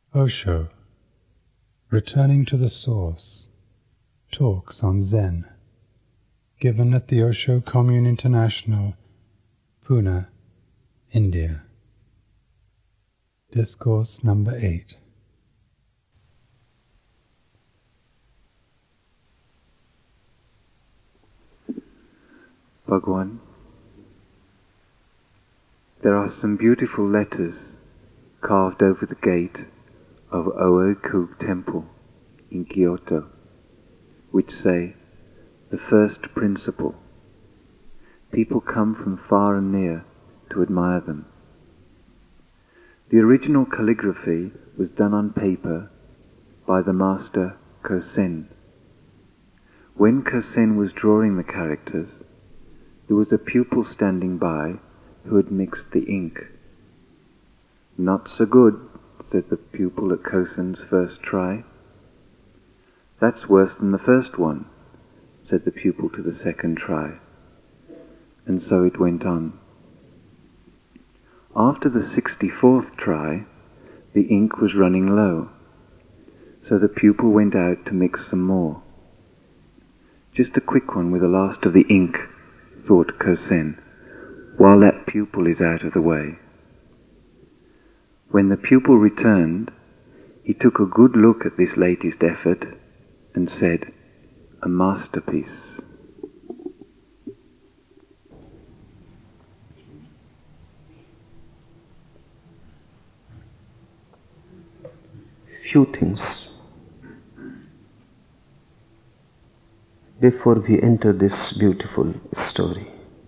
Osho, Returning to the Source, Talks on Zen, given at the Osho Commune International, Pune, India. Discourse number 8. Bhagwan, there are some beautiful letters carved over the gate of Oeku Temple in Kyoto, which say, the first principle. People come from far and near to admire them. The original calligraphy was done on paper by the master Kosen. When Kosen was drawing the characters, there was a pupil standing by who had mixed the ink. "Not so good," said the pupil at Kosen's first try. "That's worse than the first one," said the pupil to the second try. And so it went on. After the 64th try, the ink was running low, so the pupil went out to mix some more. "Just a quick one with the last of the ink," thought Kosen, "while that pupil is out of the way." When the pupil returned, he took a good look at this latest effort and said, "A masterpiece." Few things before we enter this beautiful story.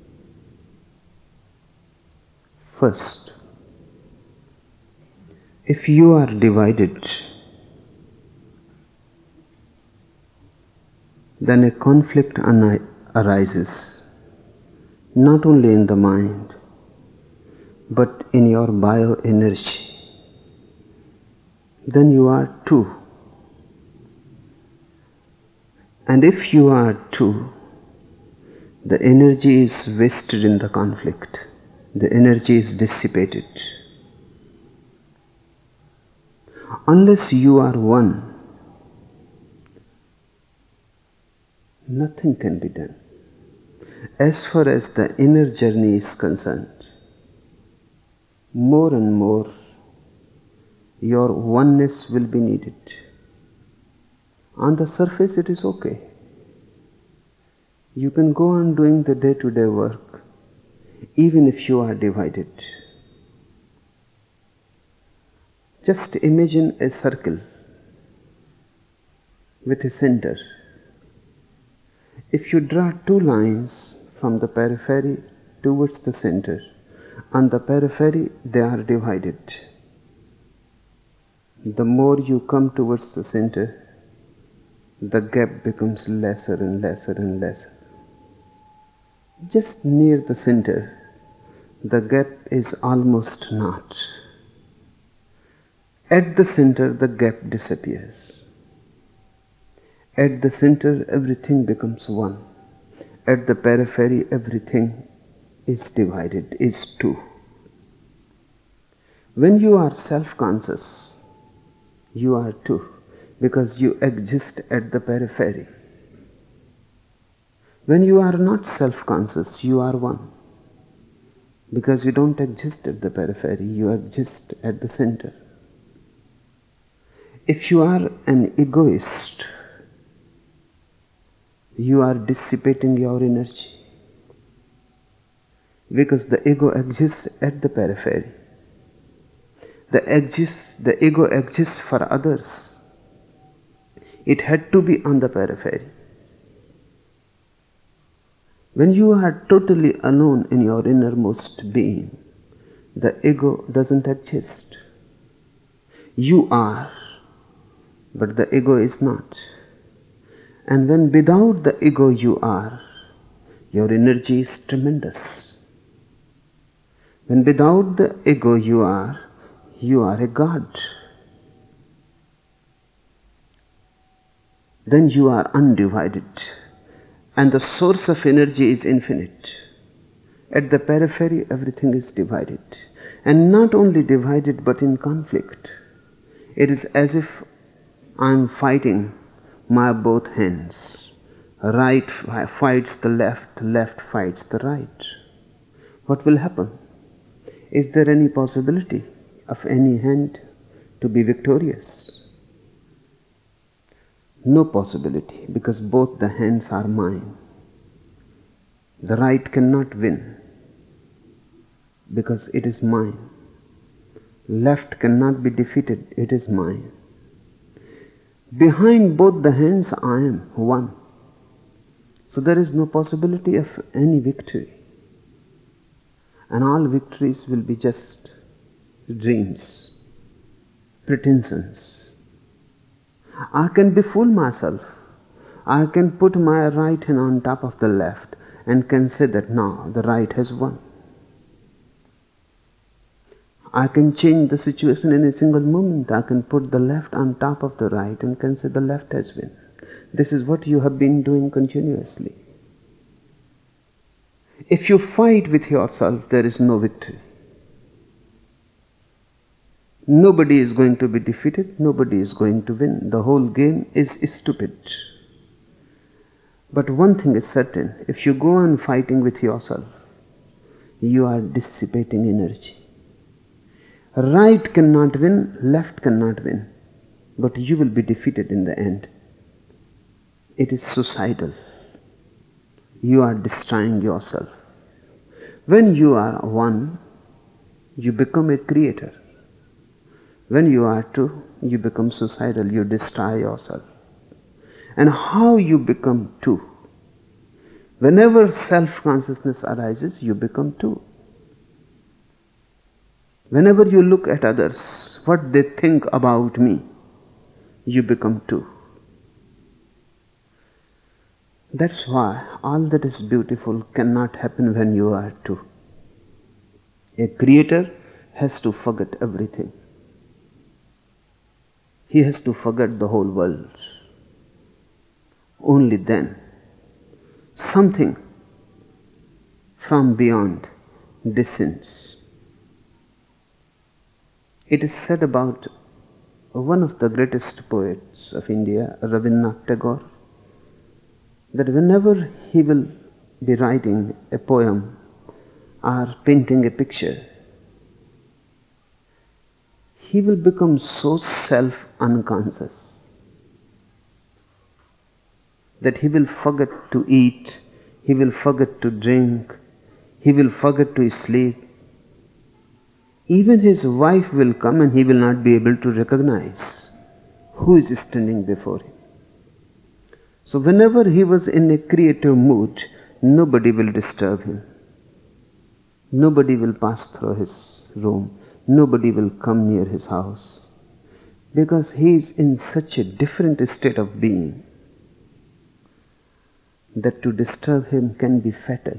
First, if you are divided, then a conflict arises not only in the mind but in your bioenergy. Then you are two. And if you are two, the energy is wasted in the conflict. The energy is dissipated. Unless you are one, nothing can be done. As far as the inner journey is concerned, more and more your oneness will be needed. On the surface it is okay. You can go on doing the day-to-day work even if you are divided. Just imagine a circle with a center. If you draw two lines from the periphery towards the center, on the periphery they are divided. The more you come towards the center, the gap becomes lesser and lesser and lesser. Just near the center, the gap is almost not. At the center, the gap disappears. At the center, everything becomes one. At the periphery, everything is divided, is two. When you are self-conscious, you are two, because you exist at the periphery. When you are not self-conscious, you are one, because you don't exist at the periphery, you exist at the center. If you are an egoist, you are dissipating your energy, because the ego exists at the periphery. The ego exists for others. It had to be on the periphery. When you are totally alone in your innermost being, the ego doesn't exist. You are, but the ego is not. And when without the ego you are, your energy is tremendous. When without the ego you are a god. Then you are undivided, and the source of energy is infinite. At the periphery, everything is divided, and not only divided but in conflict. It is as if I am fighting my both hands. Right fights the left, left fights the right. What will happen? Is there any possibility of any hand to be victorious? No possibility, because both the hands are mine. The right cannot win, because it is mine. Left cannot be defeated, it is mine. Behind both the hands I am one. So there is no possibility of any victory. And all victories will be just dreams, pretensions. I can befool myself. I can put my right hand on top of the left and can say that now the right has won. I can change the situation in a single moment. I can put the left on top of the right and can say the left has won. This is what you have been doing continuously. If you fight with yourself, there is no victory. Nobody is going to be defeated. Nobody is going to win. The whole game is stupid. But one thing is certain. If you go on fighting with yourself, you are dissipating energy. Right cannot win, left cannot win, but you will be defeated in the end. It is suicidal. You are destroying yourself. When you are one, you become a creator. When you are two, you become suicidal. You destroy yourself. And how you become two? Whenever self-consciousness arises, you become two. Whenever you look at others, what they think about me, you become two. That's why all that is beautiful cannot happen when you are two. A creator has to forget everything. He has to forget the whole world. Only then something from beyond descends. It is said about one of the greatest poets of India, Rabindranath Tagore, that whenever he will be writing a poem or painting a picture, he will become so self-unconscious that he will forget to eat, he will forget to drink, he will forget to sleep. Even his wife will come and he will not be able to recognize who is standing before him. So whenever he was in a creative mood, nobody will disturb him. Nobody will pass through his room. Nobody will come near his house. Because he is in such a different state of being that to disturb him can be fatal.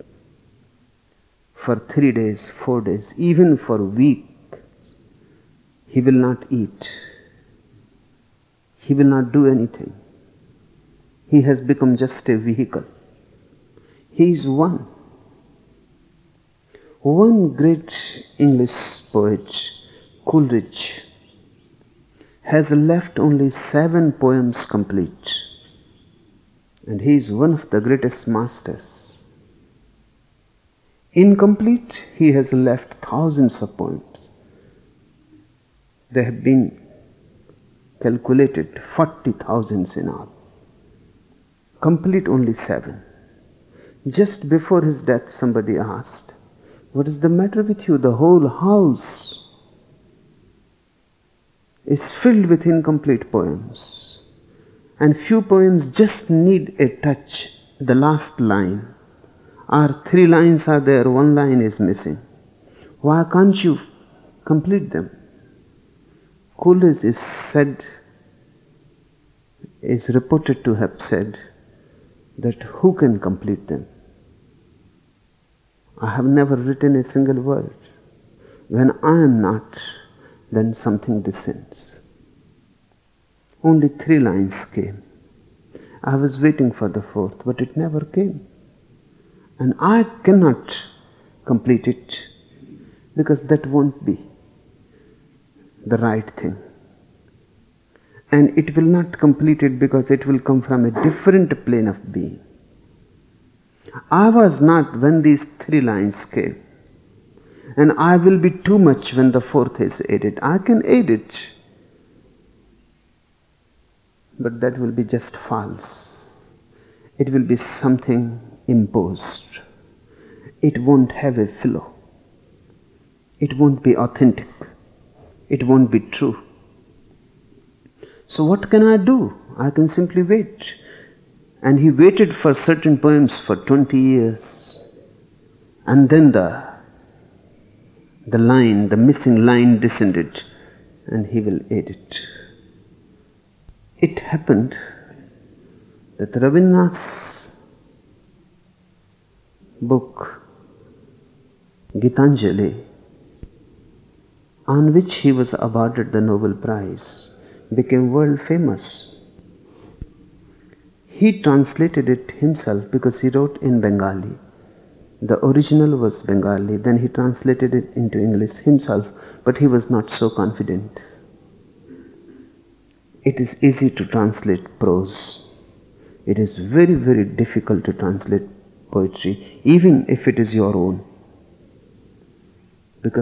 For 3 days, 4 days, even for weeks, he will not eat. He will not do anything. He has become just a vehicle. He is one. One great English poet, Coleridge, has left only 7 poems complete. And he is one of the greatest masters. Incomplete, he has left thousands of poems. They have been calculated 40,000 in all. Complete only 7. Just before his death, somebody asked, "What is the matter with you? The whole house is filled with incomplete poems. And few poems just need a touch, the last line. Or 3 lines are there, 1 line is missing. Why can't you complete them?" Coleridge is reported to have said that who can complete them? I have never written a single word. When I am not, then something descends. Only 3 lines came. I was waiting for the 4th, but it never came. And I cannot complete it because that won't be the right thing. And it will not complete it because it will come from a different plane of being. I was not when these 3 lines came. And I will be too much when the 4th is added. I can add it. But that will be just false. It will be something imposed. It won't have a flow. It won't be authentic. It won't be true. So what can I do? I can simply wait. And he waited for certain poems for 20 years. And then the missing line descended, and he will add it. It happened that Rabindranath's book, Gitanjali, on which he was awarded the Nobel Prize, became world famous. He translated it himself because he wrote in Bengali. The original was Bengali, then he translated it into English himself, but he was not so confident. It is easy to translate prose. It is very, very difficult to translate poetry, even if it is your own. Because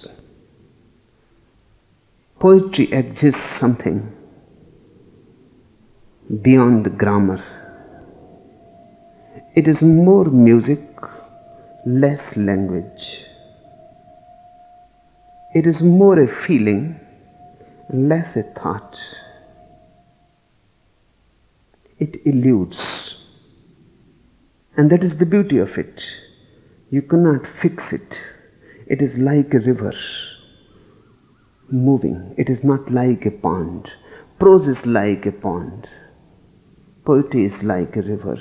poetry exists something beyond the grammar. It is more music, less language. It is more a feeling, less a thought. It eludes. And that is the beauty of it. You cannot fix it. It is like a river moving. It is not like a pond. Prose is like a pond. Poetry is like a river.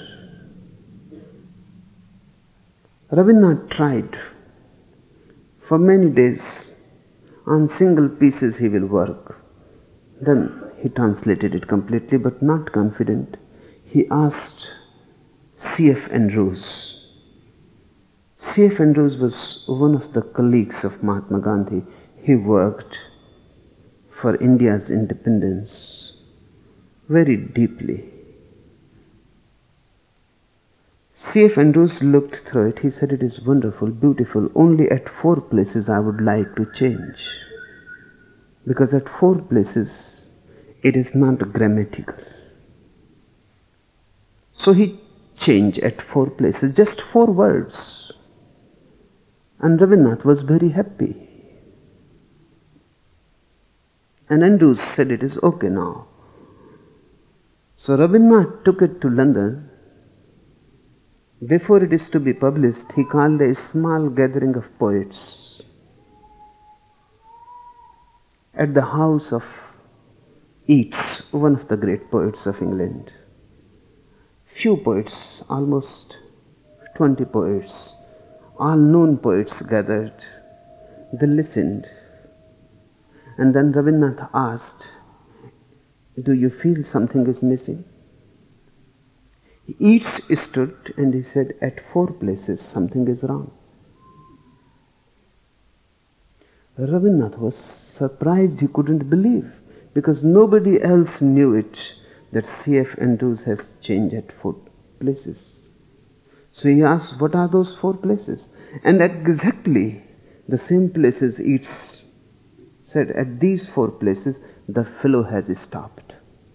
Rabindranath tried. For many days, on single pieces he will work. Then he translated it completely, but not confident. He asked C.F. Andrews. C.F. Andrews was one of the colleagues of Mahatma Gandhi. He worked for India's independence very deeply. C.F. Andrews looked through it. He said, "It is wonderful, beautiful. Only at 4 places I would like to change. Because at 4 places it is not grammatical." So he changed at 4 places, just 4 words. And Rabindranath was very happy. And Andrews said, "It is okay now." So Rabindranath took it to London. Before it is to be published, he called a small gathering of poets at the house of Yeats, one of the great poets of England. Few poets, almost 20 poets, all known poets gathered. They listened. And then Rabindranath asked, "Do you feel something is missing?" Yeats stood and he said, "At 4 places something is wrong." Rabindranath was surprised. He couldn't believe, because nobody else knew it, that C.F. Andrews has changed at 4 places. So he asked, "What are those 4 places?" And exactly the same places Yeats said, "At these 4 places the flow has stopped."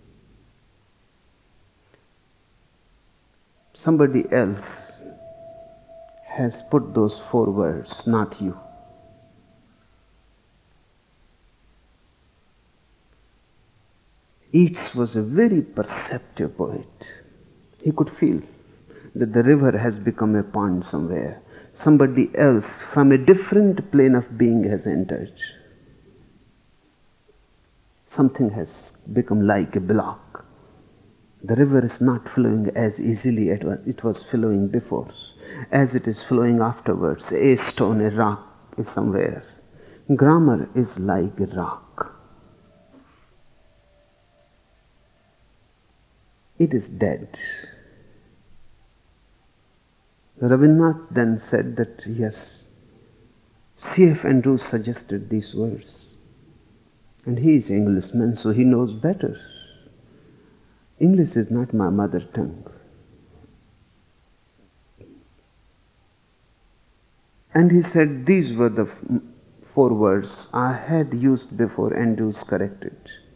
Somebody else has put those 4 words, not you. Yeats was a very perceptive poet. He could feel that the river has become a pond somewhere. Somebody else from a different plane of being has entered. Something has become like a block. The river is not flowing as easily as it was flowing before, as it is flowing afterwards. A stone, a rock is somewhere. Grammar is like a rock. It is dead. Rabindranath then said that, yes, C.F. Andrews suggested these words. And he is an Englishman, so he knows better. English is not my mother tongue. And he said these were the 4 words I had used before, Andrews corrected.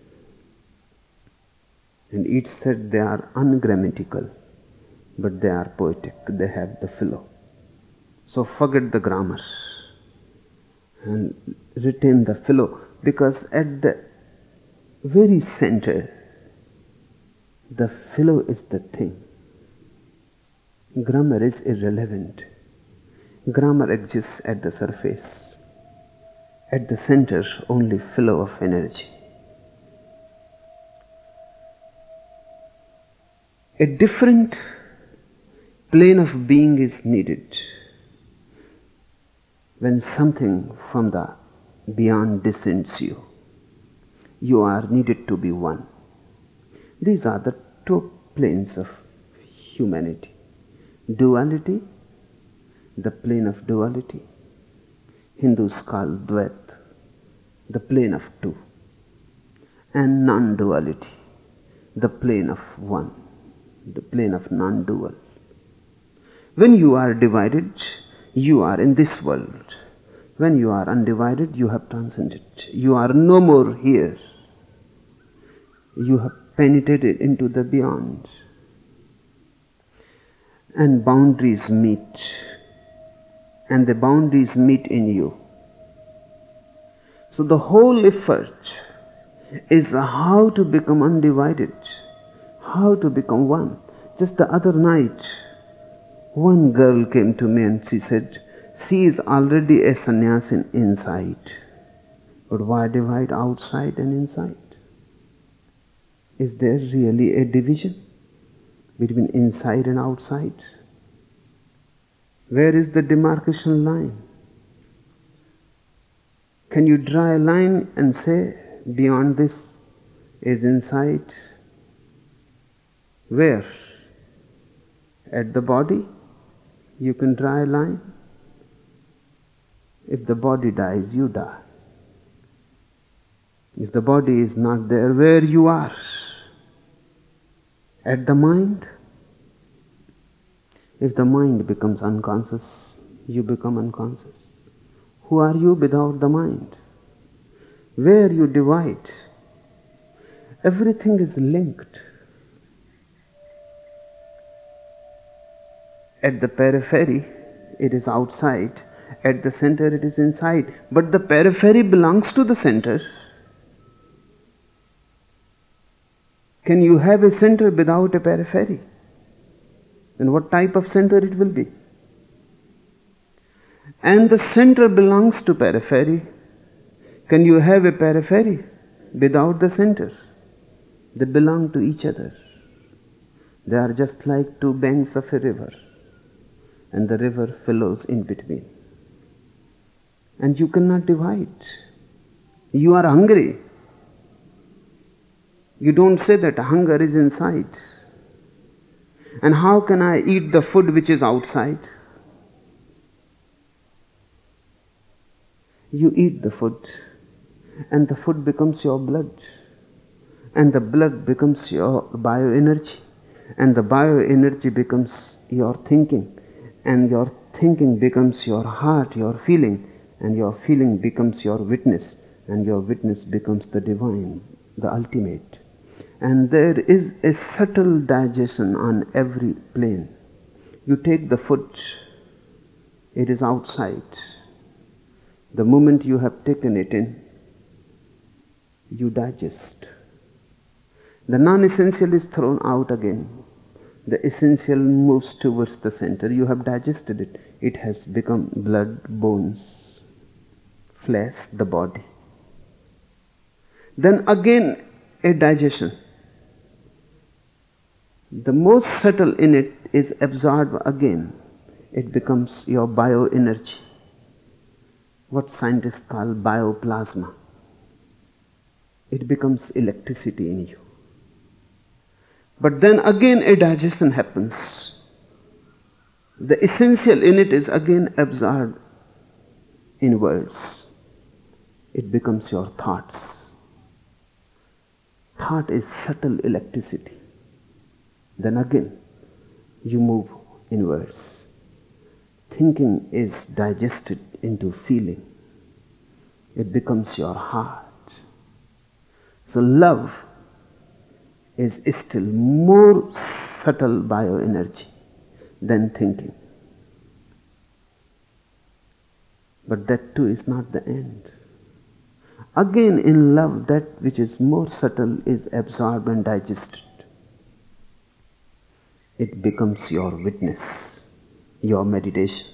And it said they are ungrammatical, but they are poetic. They have the flow. So forget the grammar and retain the flow, because at the very center, the flow is the thing. Grammar is irrelevant. Grammar exists at the surface. At the center, only flow of energy. A different plane of being is needed when something from the beyond descends you. You are needed to be one. These are the 2 planes of humanity. Duality, the plane of duality. Hindus call Dvait, the plane of 2. And non-duality, the plane of 1, the plane of non-dual. When you are divided, you are in this world. When you are undivided, you have transcended. You are no more here. You have penetrated into the beyond. And boundaries meet. And the boundaries meet in you. So the whole effort is how to become undivided, how to become one. Just the other night, one girl came to me and she said, she is already a sannyasin inside, but why divide outside and inside? Is there really a division between inside and outside? Where is the demarcation line? Can you draw a line and say, beyond this is inside? Where? At the body? You can draw a line. If the body dies, you die. If the body is not there, where you are? At the mind? If the mind becomes unconscious, you become unconscious. Who are you without the mind? Where you divide, everything is linked. At the periphery, it is outside. At the center, it is inside. But the periphery belongs to the center. Can you have a center without a periphery? Then what type of center it will be? And the center belongs to periphery. Can you have a periphery without the center? They belong to each other. They are just like 2 banks of a river, and the river flows in between. And you cannot divide. You are hungry. You don't say that hunger is inside. And how can I eat the food which is outside? You eat the food, and the food becomes your blood, and the blood becomes your bioenergy, and the bioenergy becomes your thinking, and your thinking becomes your heart, your feeling, and your feeling becomes your witness, and your witness becomes the divine, the ultimate. And there is a subtle digestion on every plane. You take the food, it is outside. The moment you have taken it in, you digest. The non-essential is thrown out again. The essential moves towards the center. You have digested it. It has become blood, bones, flesh, the body. Then again a digestion. The most subtle in it is absorbed again. It becomes your bioenergy. What scientists call bioplasma. It becomes electricity in you. But then again a digestion happens. The essential in it is again absorbed in words. It becomes your thoughts. Thought is subtle electricity. Then again, you move inwards. Thinking is digested into feeling. It becomes your heart. So love is still more subtle bioenergy than thinking. But that too is not the end. Again, in love, that which is more subtle is absorbed and digested. It becomes your witness, your meditation.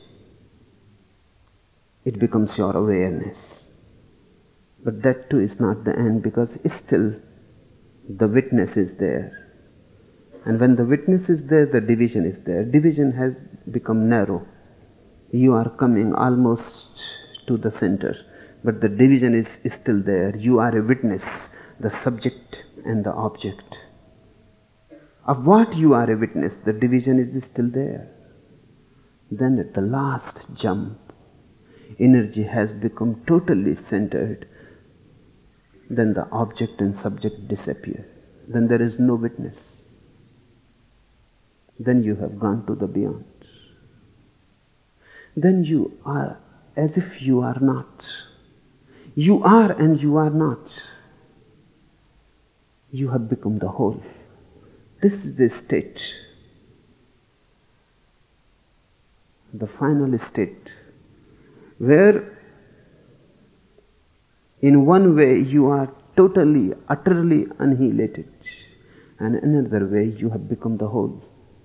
It becomes your awareness. But that too is not the end, because still the witness is there. And when the witness is there, the division is there. Division has become narrow. You are coming almost to the center, but the division is still there. You are a witness, the subject and the object. Of what you are a witness, the division is still there. Then at the last jump, energy has become totally centered. Then the object and subject disappear. Then there is no witness. Then you have gone to the beyond. Then you are as if you are not. You are and you are not. You have become the whole. This is the state, the final state, where in one way you are totally, utterly annihilated, and in another way you have become the whole.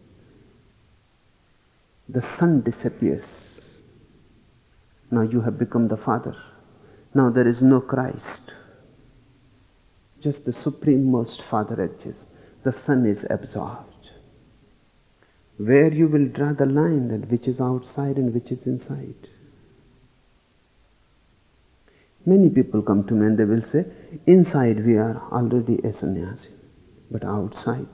The son disappears. Now you have become the Father. Now there is no Christ. Just the Supreme Most Father exists. The Son is absorbed. Where you will draw the line, that which is outside and which is inside. Many people come to me and they will say, inside we are already a sannyasi, but outside.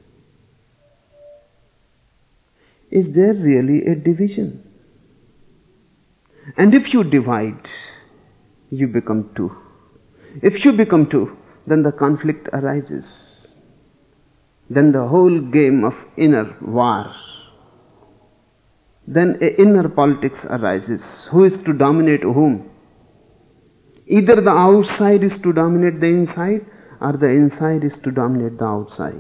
Is there really a division? And if you divide, you become two. If you become two, then the conflict arises. Then the whole game of inner war. Then an inner politics arises. Who is to dominate whom? Either the outside is to dominate the inside, or the inside is to dominate the outside.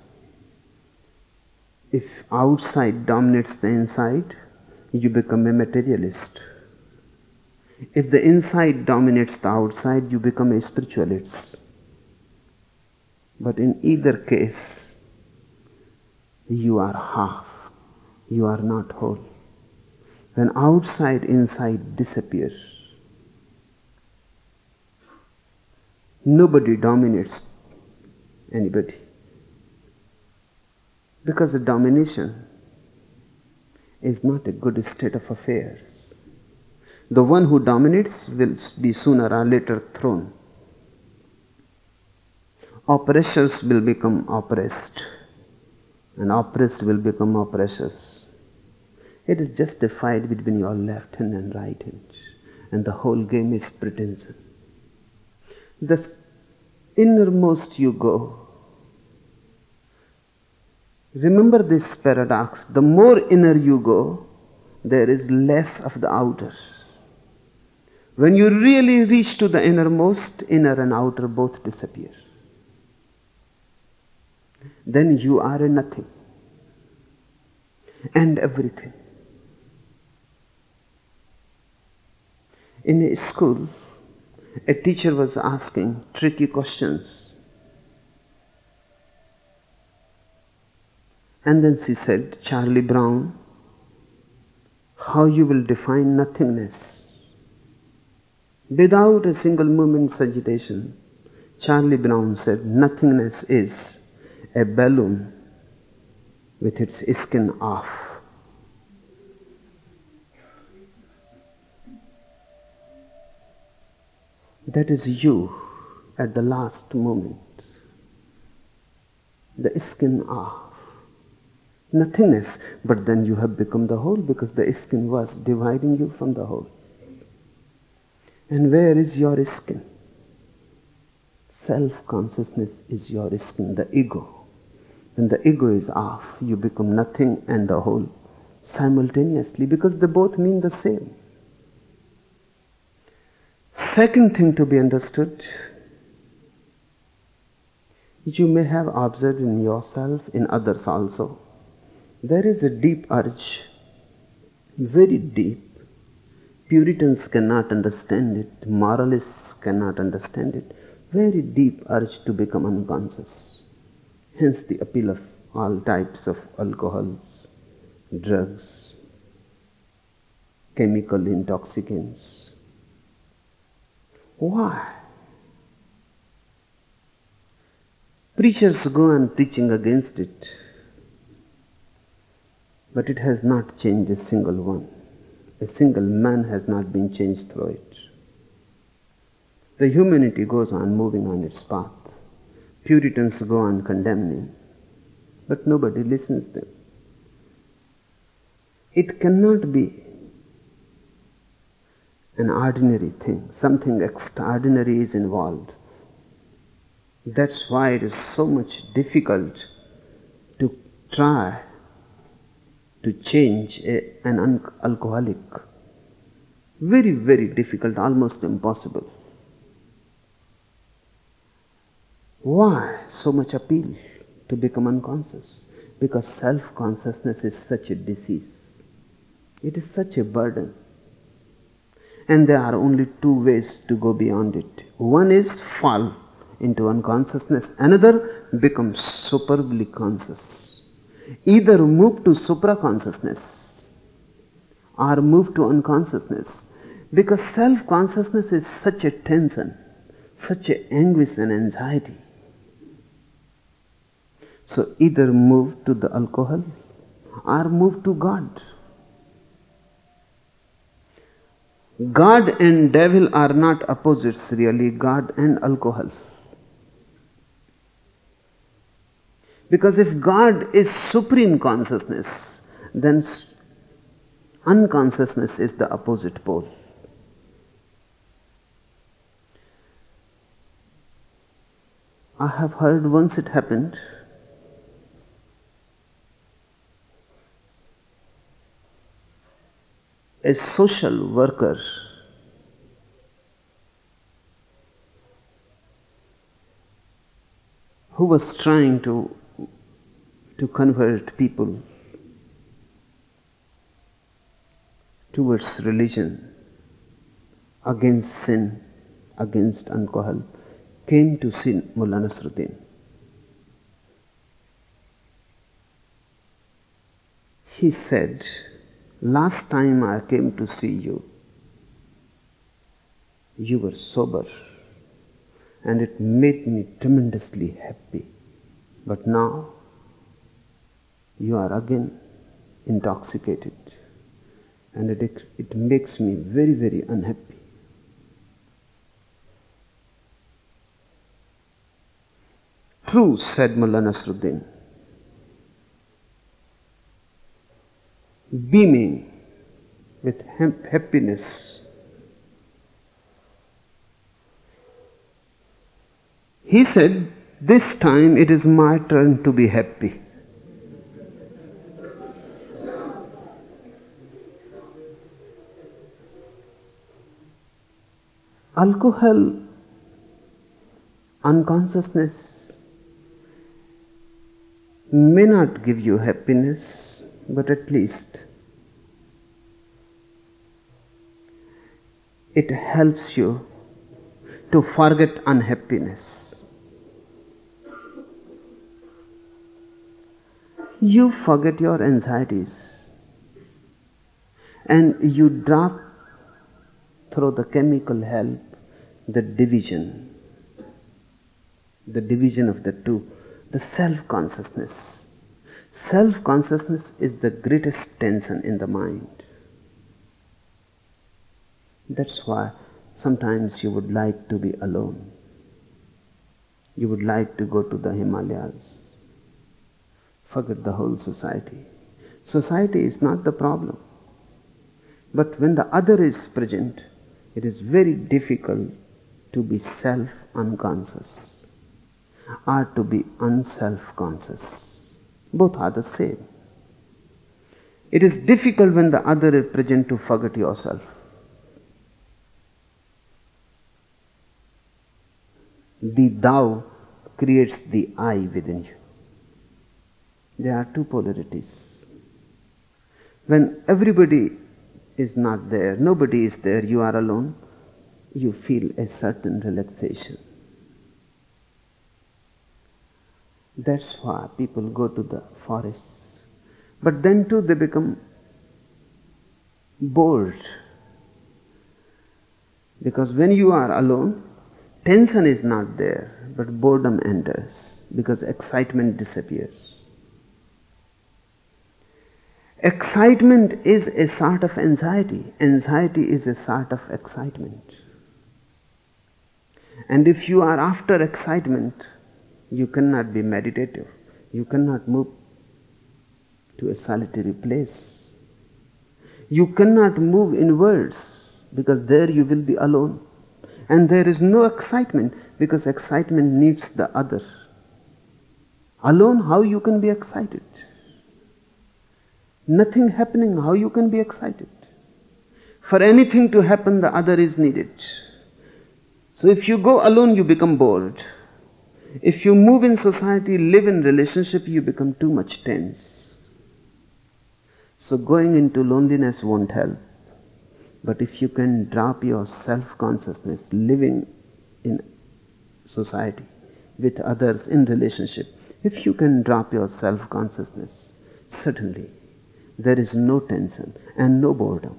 If outside dominates the inside, you become a materialist. If the inside dominates the outside, you become a spiritualist. But in either case, you are half. You are not whole. When outside, inside disappears, nobody dominates anybody. Because the domination is not a good state of affairs. The one who dominates will be sooner or later thrown. Oppressors will become oppressed, and oppressed will become oppressors. It is just a fight between your left hand and right hand, and the whole game is pretension. The innermost you go. Remember this paradox. The more inner you go, there is less of the outer. When you really reach to the innermost, inner and outer both disappear. Then you are a nothing and everything. In a school, a teacher was asking tricky questions. And then she said, Charlie Brown, how you will define nothingness? Without a single moment's hesitation, Charlie Brown said, nothingness is a balloon with its skin off. That is you at the last moment. The skin off. Nothingness, but then you have become the whole, because the skin was dividing you from the whole. And where is your skin? Self-consciousness is your skin, the ego. When the ego is off, you become nothing and the whole simultaneously, because they both mean the same. Second thing to be understood, you may have observed in yourself, in others also, there is a deep urge, very deep. Puritans cannot understand it, moralists cannot understand it, very deep urge to become unconscious. Hence the appeal of all types of alcohols, drugs, chemical intoxicants. Why? Preachers go on preaching against it, but it has not changed a single one. A single man has not been changed through it. The humanity goes on moving on its path. Puritans go on condemning, but nobody listens to them. It cannot be an ordinary thing. Something extraordinary is involved. That's why it is so much difficult to try to change an alcoholic. Very, very difficult, almost impossible. Why so much appeal to become unconscious? Because self-consciousness is such a disease. It is such a burden. And there are only two ways to go beyond it. One is fall into unconsciousness. Another, become superbly conscious. Either move to supra-consciousness or move to unconsciousness. Because self-consciousness is such a tension, such a anguish and anxiety. So either move to the alcohol or move to God. God and devil are not opposites really, God and alcohol. Because if God is supreme consciousness, then unconsciousness is the opposite pole. I have heard once it happened, a social worker who was trying to convert people towards religion, against sin, against alcohol, came to see Mullah Nasruddin. He said, "Last time I came to see you, you were sober, and it made me tremendously happy. But now, you are again intoxicated, and it makes me very, very unhappy." "True," said Mullah Nasruddin, beaming with happiness. He said, "This time it is my turn to be happy." Alcohol, unconsciousness may not give you happiness, but at least it helps you to forget unhappiness. You forget your anxieties and you drop through the chemical help the division of the two, the self-consciousness. Self-consciousness is the greatest tension in the mind. That's why sometimes you would like to be alone. You would like to go to the Himalayas, forget the whole society. Society is not the problem. But when the other is present, it is very difficult to be self-unconscious or to be unself-conscious. Both are the same. It is difficult when the other is present to forget yourself. The thou creates the I within you. There are two polarities. When everybody is not there, nobody is there, you are alone, you feel a certain relaxation. That's why people go to the forests. But then too they become bored. Because when you are alone, tension is not there, but boredom enters, because excitement disappears. Excitement is a sort of anxiety. Anxiety is a sort of excitement. And if you are after excitement, you cannot be meditative. You cannot move to a solitary place. You cannot move inwards, because there you will be alone. And there is no excitement, because excitement needs the other. Alone, how you can be excited? Nothing happening, how you can be excited? For anything to happen, the other is needed. So if you go alone, you become bored. If you move in society, live in relationship, you become too much tense. So going into loneliness won't help. But if you can drop your self-consciousness, living in society, with others in relationship, if you can drop your self-consciousness, certainly there is no tension and no boredom.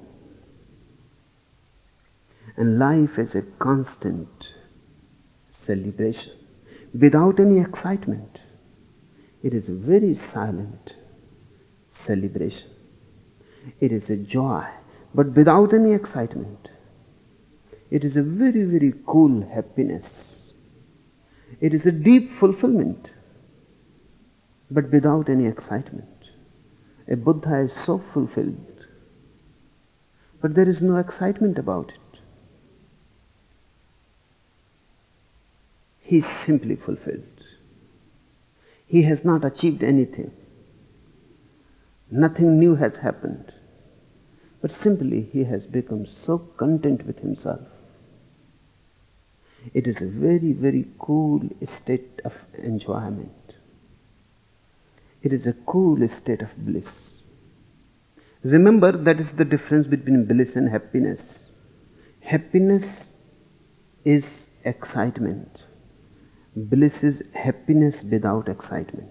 And life is a constant celebration, without any excitement. It is a very silent celebration. It is a joy, but without any excitement. It is a very, very cool happiness. It is a deep fulfillment, but without any excitement. A Buddha is so fulfilled, but there is no excitement about it. He is simply fulfilled. He has not achieved anything. Nothing new has happened. But simply he has become so content with himself. It is a very, very cool state of enjoyment. It is a cool state of bliss. Remember, that is the difference between bliss and happiness. Happiness is excitement. Bliss is happiness without excitement.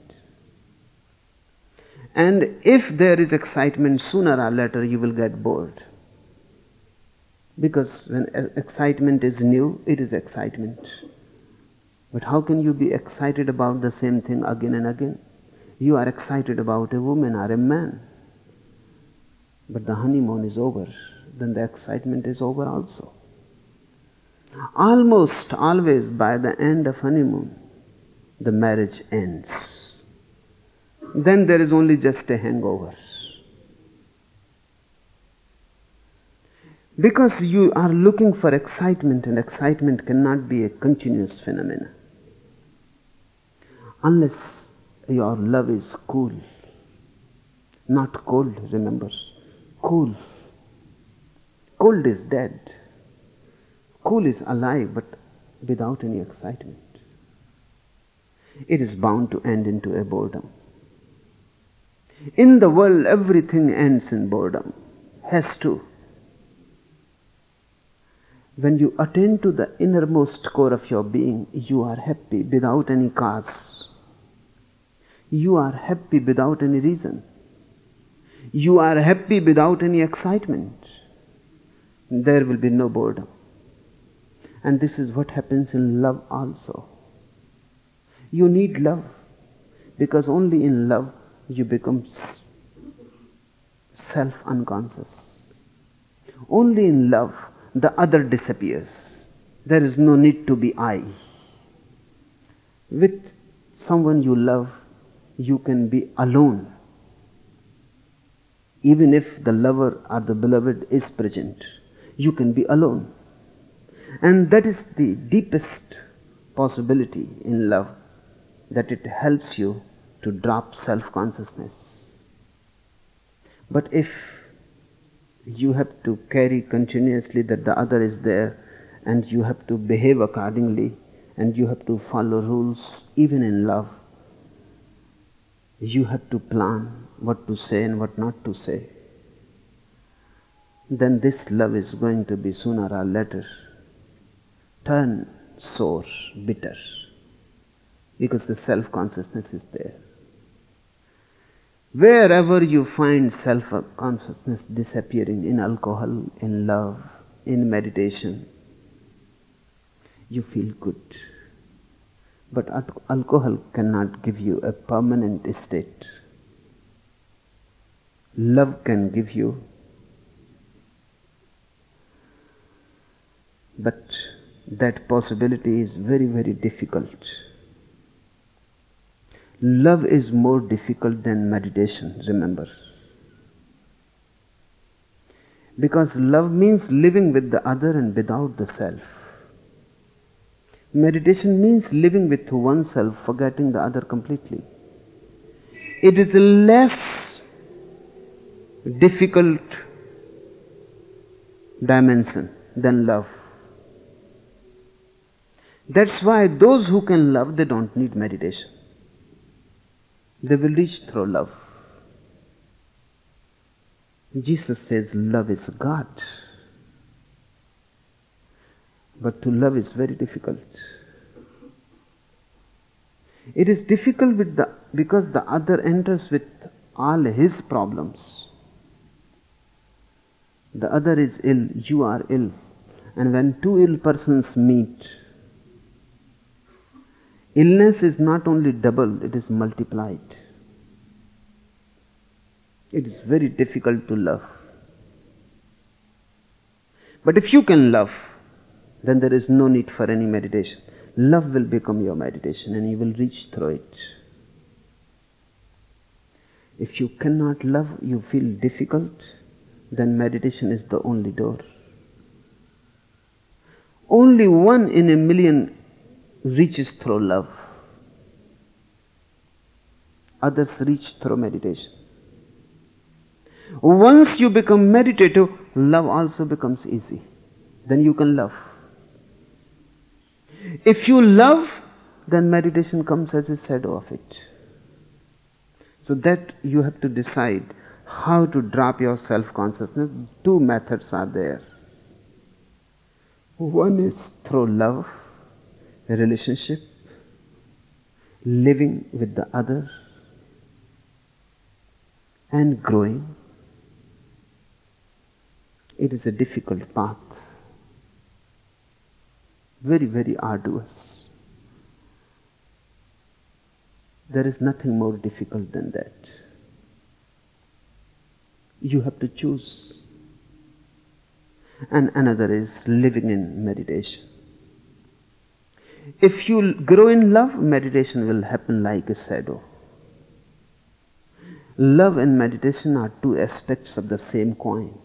And if there is excitement, sooner or later you will get bored. Because when excitement is new, it is excitement. But how can you be excited about the same thing again and again? You are excited about a woman or a man. But the honeymoon is over, then the excitement is over also. Almost always by the end of honeymoon, the marriage ends. Then there is only just a hangover. Because you are looking for excitement, and excitement cannot be a continuous phenomenon. Unless your love is cool. Not cold, remember. Cool. Cold is dead. Cool is alive, but without any excitement. It is bound to end into a boredom. In the world, everything ends in boredom. Has to. When you attain to the innermost core of your being, you are happy without any cause. You are happy without any reason. You are happy without any excitement. There will be no boredom. And this is what happens in love also. You need love, because only in love you become self-unconscious. Only in love the other disappears. There is no need to be I. With someone you love, you can be alone, even if the lover or the beloved is present. You can be alone. And that is the deepest possibility in love, that it helps you to drop self-consciousness. But if you have to carry continuously that the other is there, and you have to behave accordingly, and you have to follow rules, even in love, you have to plan what to say and what not to say, then this love is going to be sooner or later turn sour, bitter, because the self-consciousness is there. Wherever you find self-consciousness disappearing, in alcohol, in love, in meditation, you feel good. But alcohol cannot give you a permanent state. Love can give you, but that possibility is very, very difficult. Love is more difficult than meditation, remember. Because love means living with the other and without the self. Meditation means living with oneself, forgetting the other completely. It is a less difficult dimension than love. That's why those who can love, they don't need meditation. They will reach through love. Jesus says love is God. But to love is very difficult. It is difficult because the other enters with all his problems. The other is ill, you are ill. And when two ill persons meet, illness is not only doubled, it is multiplied. It is very difficult to love. But if you can love, then there is no need for any meditation. Love will become your meditation and you will reach through it. If you cannot love, you feel difficult, then meditation is the only door. Only 1 in a million reaches through love. Others reach through meditation. Once you become meditative, love also becomes easy. Then you can love. If you love, then meditation comes as a shadow of it. So that you have to decide how to drop your self-consciousness. 2 methods are there. One is through love, a relationship, living with the other, and growing. It is a difficult path. Very, very arduous. There is nothing more difficult than that. You have to choose. And another is living in meditation. If you grow in love, meditation will happen like a shadow. Love and meditation are 2 aspects of the same coin.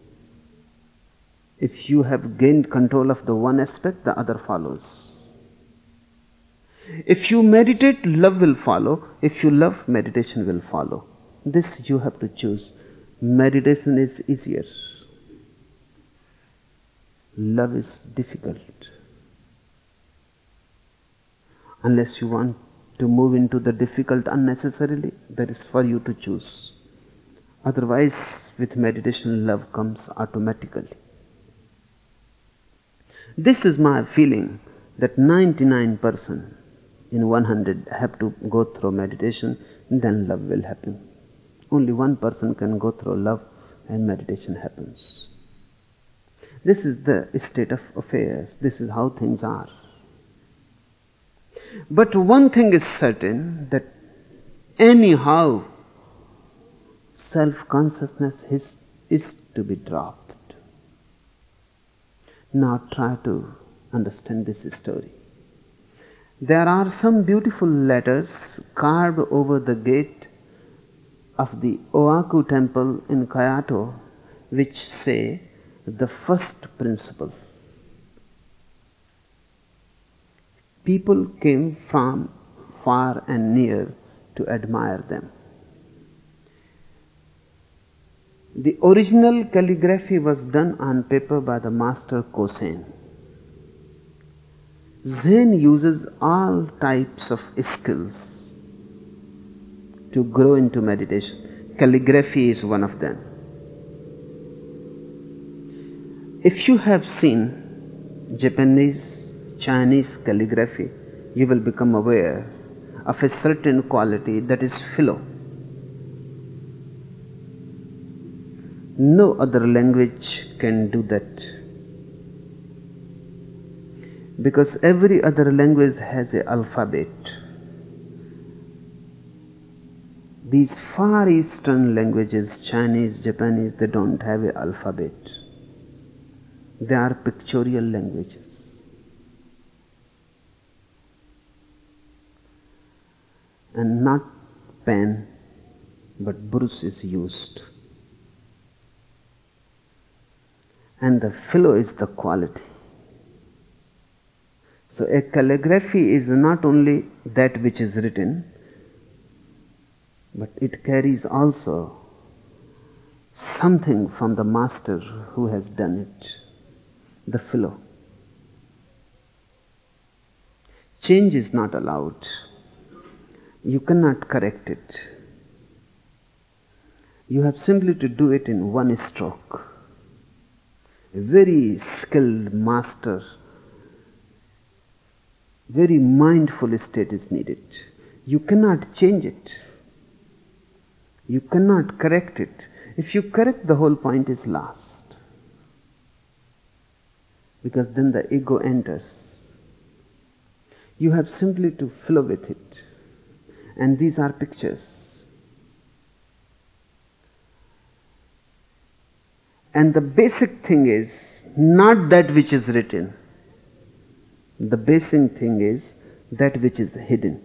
If you have gained control of the one aspect, the other follows. If you meditate, love will follow. If you love, meditation will follow. This you have to choose. Meditation is easier. Love is difficult. Unless you want to move into the difficult unnecessarily, that is for you to choose. Otherwise, with meditation, love comes automatically. This is my feeling, that 99% in 100 have to go through meditation, then love will happen. Only 1% can go through love and meditation happens. This is the state of affairs. This is how things are. But one thing is certain, that anyhow self-consciousness is to be dropped. Now try to understand this story. There are some beautiful letters carved over the gate of the Oaku temple in Kyoto, which say the first principle. People came from far and near to admire them. The original calligraphy was done on paper by the master Kosen. Zen uses all types of skills to grow into meditation. Calligraphy is one of them. If you have seen Japanese, Chinese calligraphy, you will become aware of a certain quality that is philo. No other language can do that, because every other language has an alphabet. These Far Eastern languages, Chinese, Japanese, they don't have an alphabet. They are pictorial languages. And not pen, but brush is used. And the philo is the quality. So a calligraphy is not only that which is written, but it carries also something from the master who has done it, the philo. Change is not allowed. You cannot correct it. You have simply to do it in one stroke. A very skilled master, very mindful state is needed. You cannot change it. You cannot correct it. If you correct, the whole point is lost. Because then the ego enters. You have simply to flow with it. And these are pictures. And the basic thing is not that which is written. The basic thing is that which is hidden.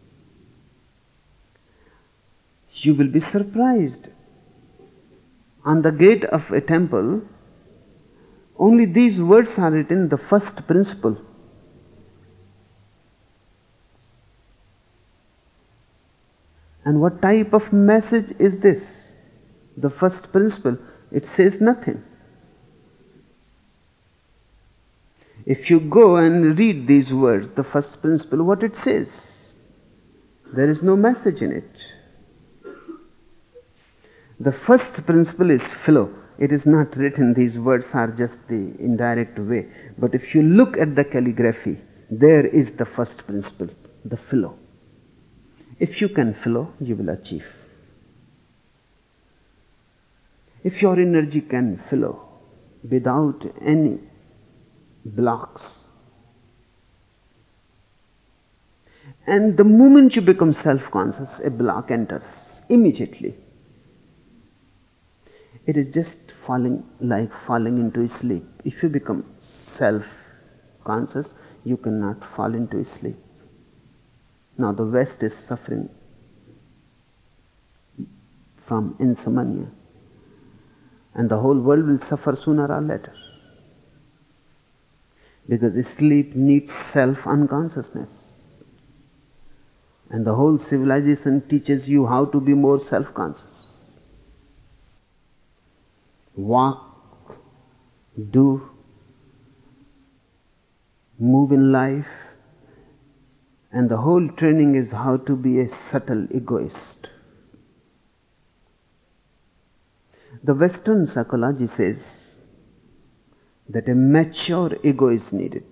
You will be surprised. On the gate of a temple, only these words are written, the first principle. And what type of message is this? The first principle. It says nothing. If you go and read these words, the first principle, what it says? There is no message in it. The first principle is philo. It is not written, these words are just the indirect way. But if you look at the calligraphy, there is the first principle, the philo. If you can philo, you will achieve. If your energy can flow without any blocks, and the moment you become self-conscious, a block enters immediately. It is just like falling into sleep. If you become self-conscious, you cannot fall into sleep. Now the West is suffering from insomnia. And the whole world will suffer sooner or later. Because sleep needs self-unconsciousness. And the whole civilization teaches you how to be more self-conscious. Walk, do, move in life. And the whole training is how to be a subtle egoist. The Western psychology says that a mature ego is needed.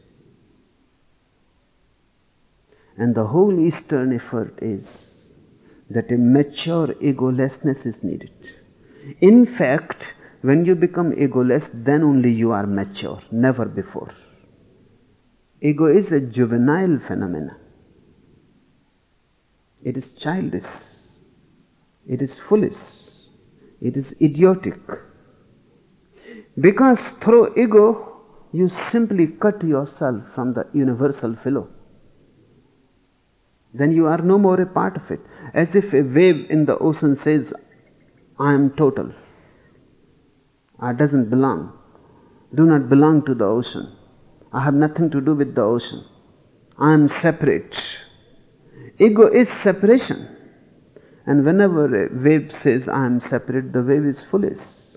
And the whole Eastern effort is that a mature egolessness is needed. In fact, when you become egoless, then only you are mature, never before. Ego is a juvenile phenomenon. It is childish. It is foolish. It is idiotic. Because through ego, you simply cut yourself from the universal flow. Then you are no more a part of it. As if a wave in the ocean says, I am total. I doesn't belong. Do not belong to the ocean. I have nothing to do with the ocean. I am separate. Ego is separation. And whenever a wave says, I am separate, the wave is foolish.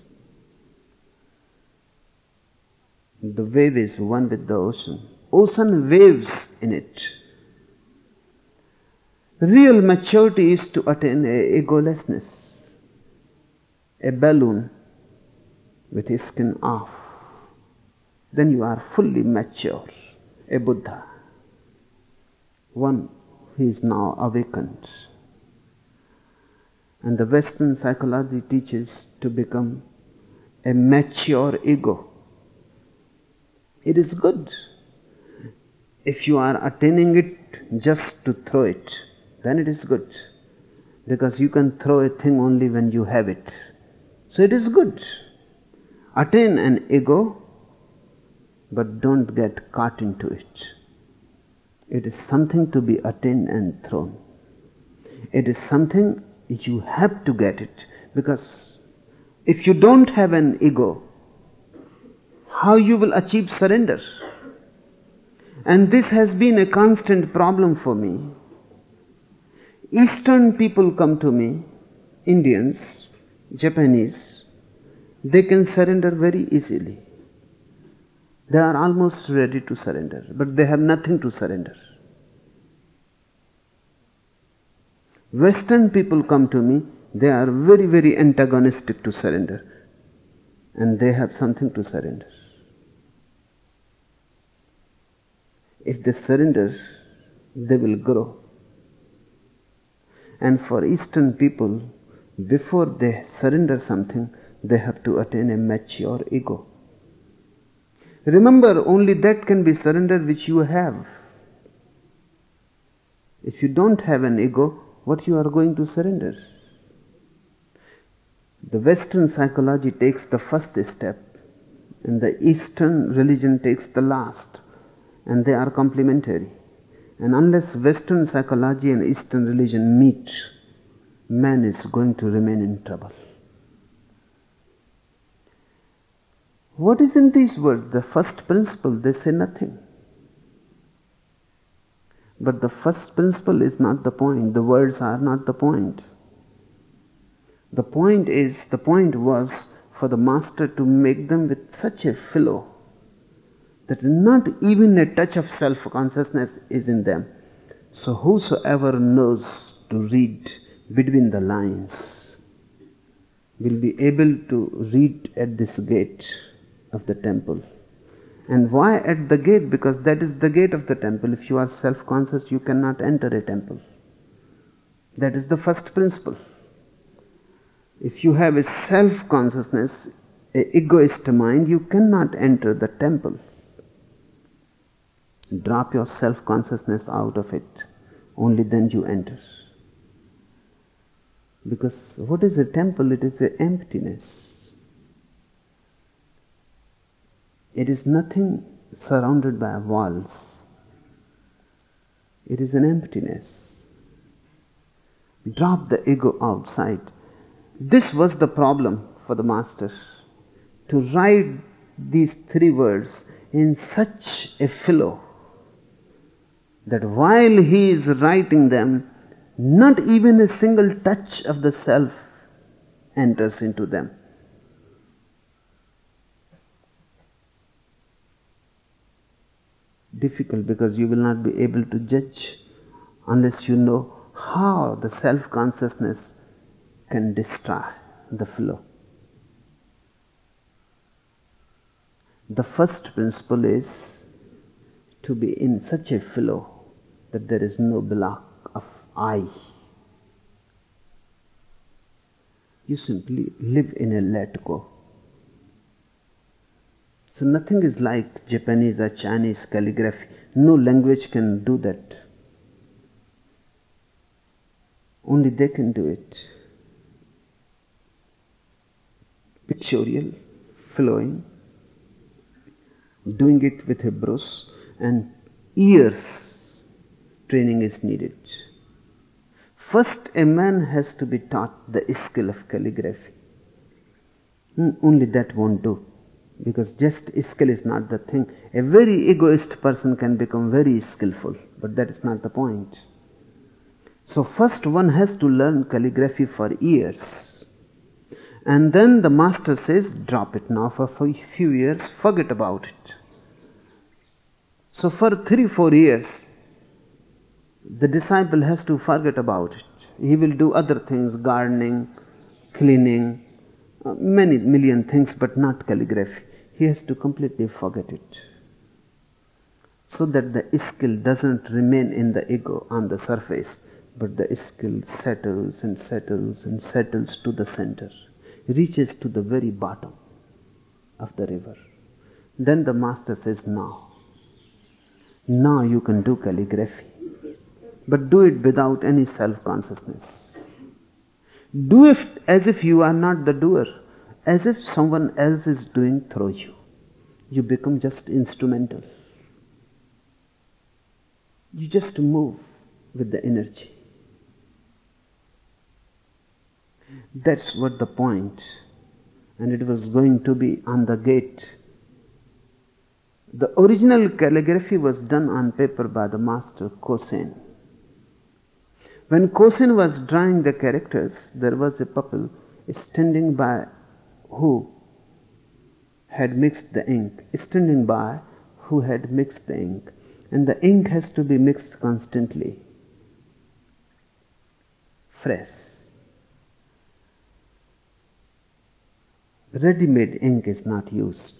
The wave is one with the ocean. Ocean waves in it. Real maturity is to attain a egolessness. A balloon with his skin off. Then you are fully mature. A Buddha. One who is now awakened. And the Western psychology teaches to become a mature ego. It is good. If you are attaining it just to throw it, then it is good. Because you can throw a thing only when you have it. So it is good. Attain an ego, but don't get caught into it. It is something to be attained and thrown. It is something you have to get it. Because if you don't have an ego, how you will achieve surrender? And this has been a constant problem for me. Eastern people come to me, Indians, Japanese, they can surrender very easily. They are almost ready to surrender, but they have nothing to surrender. Western people come to me, they are very, very antagonistic to surrender, and they have something to surrender. If they surrender, they will grow. And for Eastern people, before they surrender something, they have to attain a mature ego. Remember, only that can be surrendered which you have. If you don't have an ego, what you are going to surrender? The Western psychology takes the first step, and the Eastern religion takes the last, and they are complementary. And unless Western psychology and Eastern religion meet, man is going to remain in trouble. What is in these words? The first principle, they say nothing. But the first principle is not the point. The words are not the point. The point was for the master to make them with such a flow that not even a touch of self-consciousness is in them. So whosoever knows to read between the lines will be able to read at this gate of the temple. And why at the gate? Because that is the gate of the temple. If you are self-conscious, you cannot enter a temple. That is the first principle. If you have a self-consciousness, an egoist mind, you cannot enter the temple. Drop your self-consciousness out of it. Only then you enter. Because what is a temple? It is an emptiness. It is nothing surrounded by walls. It is an emptiness. Drop the ego outside. This was the problem for the master. To write these three words in such a flow that while he is writing them, not even a single touch of the self enters into them. Difficult, because you will not be able to judge unless you know how the self-consciousness can destroy the flow. The first principle is to be in such a flow that there is no block of I. You simply live in a let go. So nothing is like Japanese or Chinese calligraphy. No language can do that. Only they can do it. Pictorial, flowing, doing it with a brush, and years training is needed. First, a man has to be taught the skill of calligraphy. Only that won't do. Because just skill is not the thing. A very egoist person can become very skillful, but that is not the point. So first one has to learn calligraphy for years. And then the master says, drop it now for a few years, forget about it. So for 3-4 years, the disciple has to forget about it. He will do other things, gardening, cleaning, many million things, but not calligraphy. He has to completely forget it, so that the skill doesn't remain in the ego on the surface, but the skill settles and settles and settles to the center, reaches to the very bottom of the river. Then the master says, now you can do calligraphy, but do it without any self-consciousness. Do it as if you are not the doer, as if someone else is doing through you. You become just instrumental. You just move with the energy. That's what the point. And it was going to be on the gate. The original calligraphy was done on paper by the master Kosen. When Kosen was drawing the characters, there was a couple standing by who had mixed the ink, and the ink has to be mixed constantly, fresh. Ready-made ink is not used.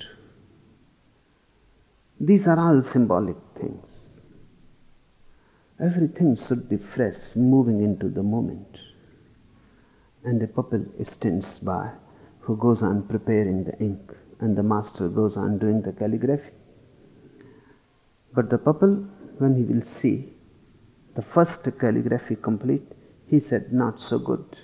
These are all symbolic things. Everything should be fresh, moving into the moment. And a puppet stands by who goes on preparing the ink, and the master goes on doing the calligraphy. But the puppet, when he will see the first calligraphy complete, he said, not so good.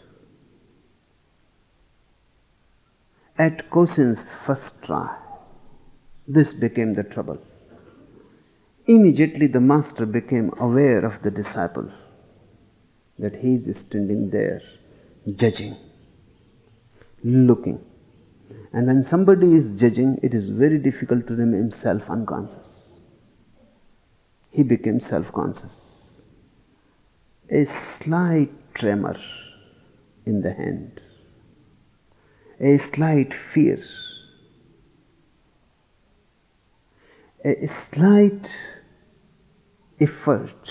At Kosen's first try, this became the trouble. Immediately the master became aware of the disciple, that he is standing there, judging, looking. And when somebody is judging, it is very difficult to remain self-unconscious. He became self-conscious. A slight tremor in the hand, a slight fear, a slight effort,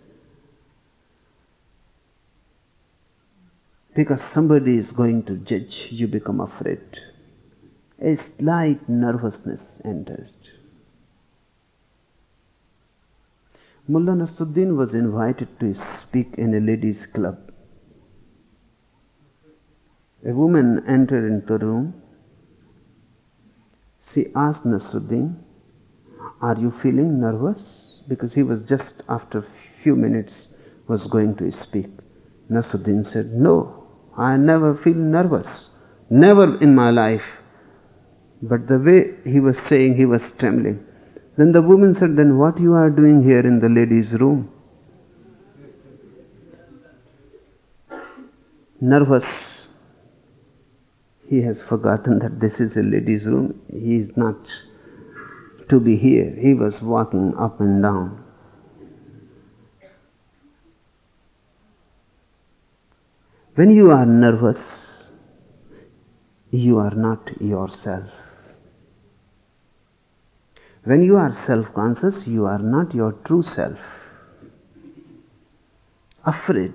because somebody is going to judge, you become afraid. A slight nervousness entered. Mullah Nasruddin was invited to speak in a ladies' club. A woman entered into the room. She asked Nasruddin, are you feeling nervous? Because he was just after few minutes was going to speak. Nasruddin said, no, I never feel nervous. Never in my life. But the way he was saying, he was trembling. Then the woman said, then what you are doing here in the ladies' room? Nervous. He has forgotten that this is a ladies' room. He is not to be here. He was walking up and down. When you are nervous, you are not yourself. When you are self-conscious, you are not your true self. Afraid.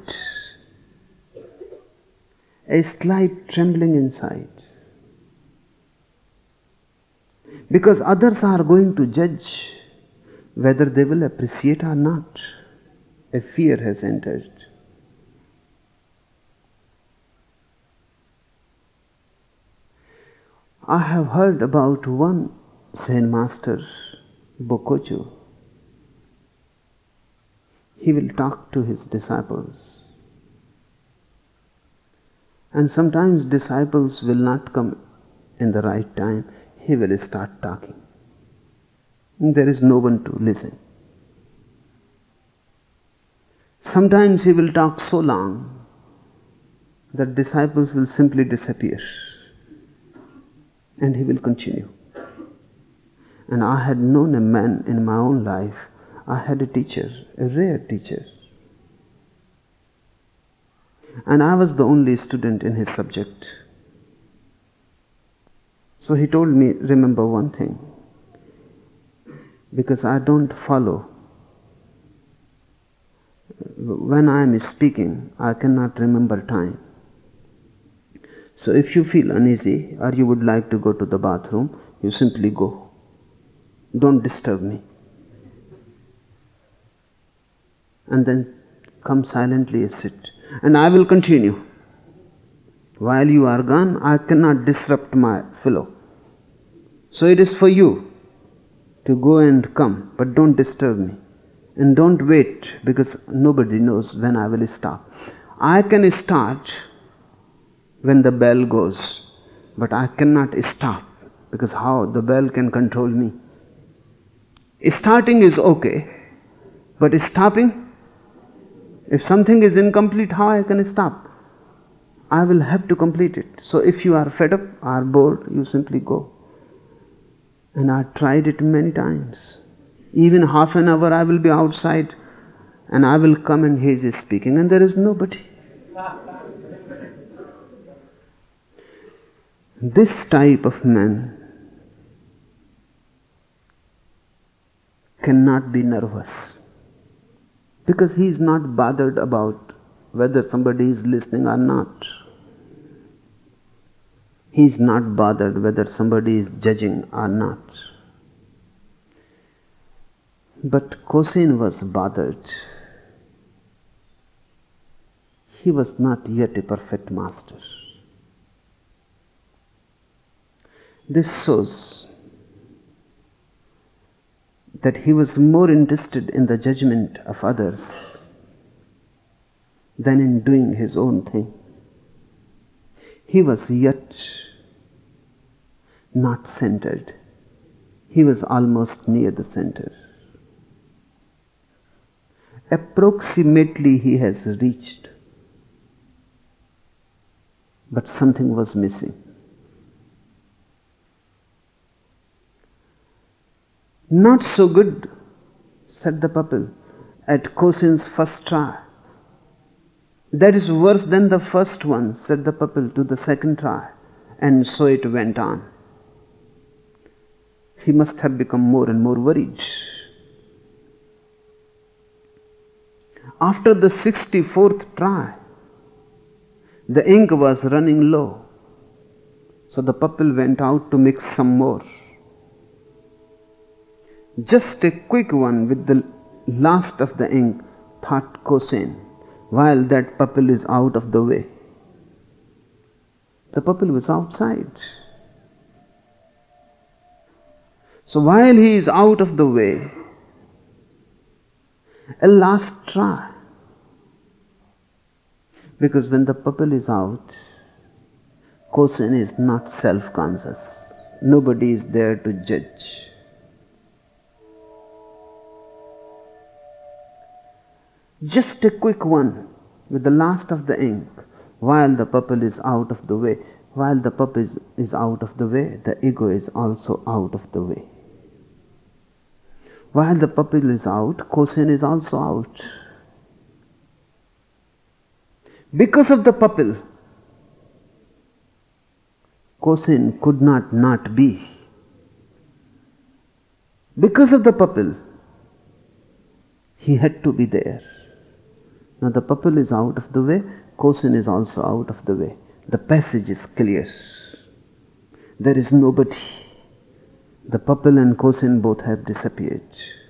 A slight trembling inside. Because others are going to judge whether they will appreciate or not. A fear has entered. I have heard about one Zen master, Bokocho. He will talk to his disciples. And sometimes disciples will not come in the right time. He will start talking. And there is no one to listen. Sometimes he will talk so long that disciples will simply disappear. And he will continue. And I had known a man in my own life. I had a teacher, a rare teacher. and I was the only student in his subject. So he told me, remember one thing, because I don't follow. When I am speaking, I cannot remember time. So if you feel uneasy or you would like to go to the bathroom, you simply go. Don't disturb me. And then come silently and sit. And I will continue. While you are gone, I cannot disrupt my flow. So it is for you to go and come, but don't disturb me. And don't wait, because nobody knows when I will stop. I can start when the bell goes, but I cannot stop, because how the bell can control me? Starting is okay, but stopping, if something is incomplete, how I can stop? I will have to complete it. So if you are fed up or bored, you simply go. And I tried it many times. Even half an hour I will be outside and I will come and he is speaking and there is nobody. This type of man cannot be nervous, because he is not bothered about whether somebody is listening or not. He is not bothered whether somebody is judging or not. But Kosin was bothered. He was not yet a perfect master. This shows that he was more interested in the judgment of others than in doing his own thing. He was yet not centered. He was almost near the center. Approximately he has reached, but something was missing. Not so good, said the pupil, at Kosin's first try. That is worse than the first one, said the pupil to the second try, and so it went on. He must have become more and more worried. After the 64th try, the ink was running low, so the pupil went out to mix some more. Just a quick one with the last of the ink, thought Kosin, while that pupil is out of the way. The pupil was outside. So while he is out of the way, a last try. Because when the pupil is out, Kosin is not self-conscious. Nobody is there to judge. Just a quick one with the last of the ink while the pupil is out of the way. While the pupil is out of the way, the ego is also out of the way. While the pupil is out, Kosin is also out. Because of the pupil, Kosin could not be. Because of the pupil, he had to be there. Now the pupil is out of the way, Kosin is also out of the way. The passage is clear. There is nobody. The pupil and Kosin both have disappeared.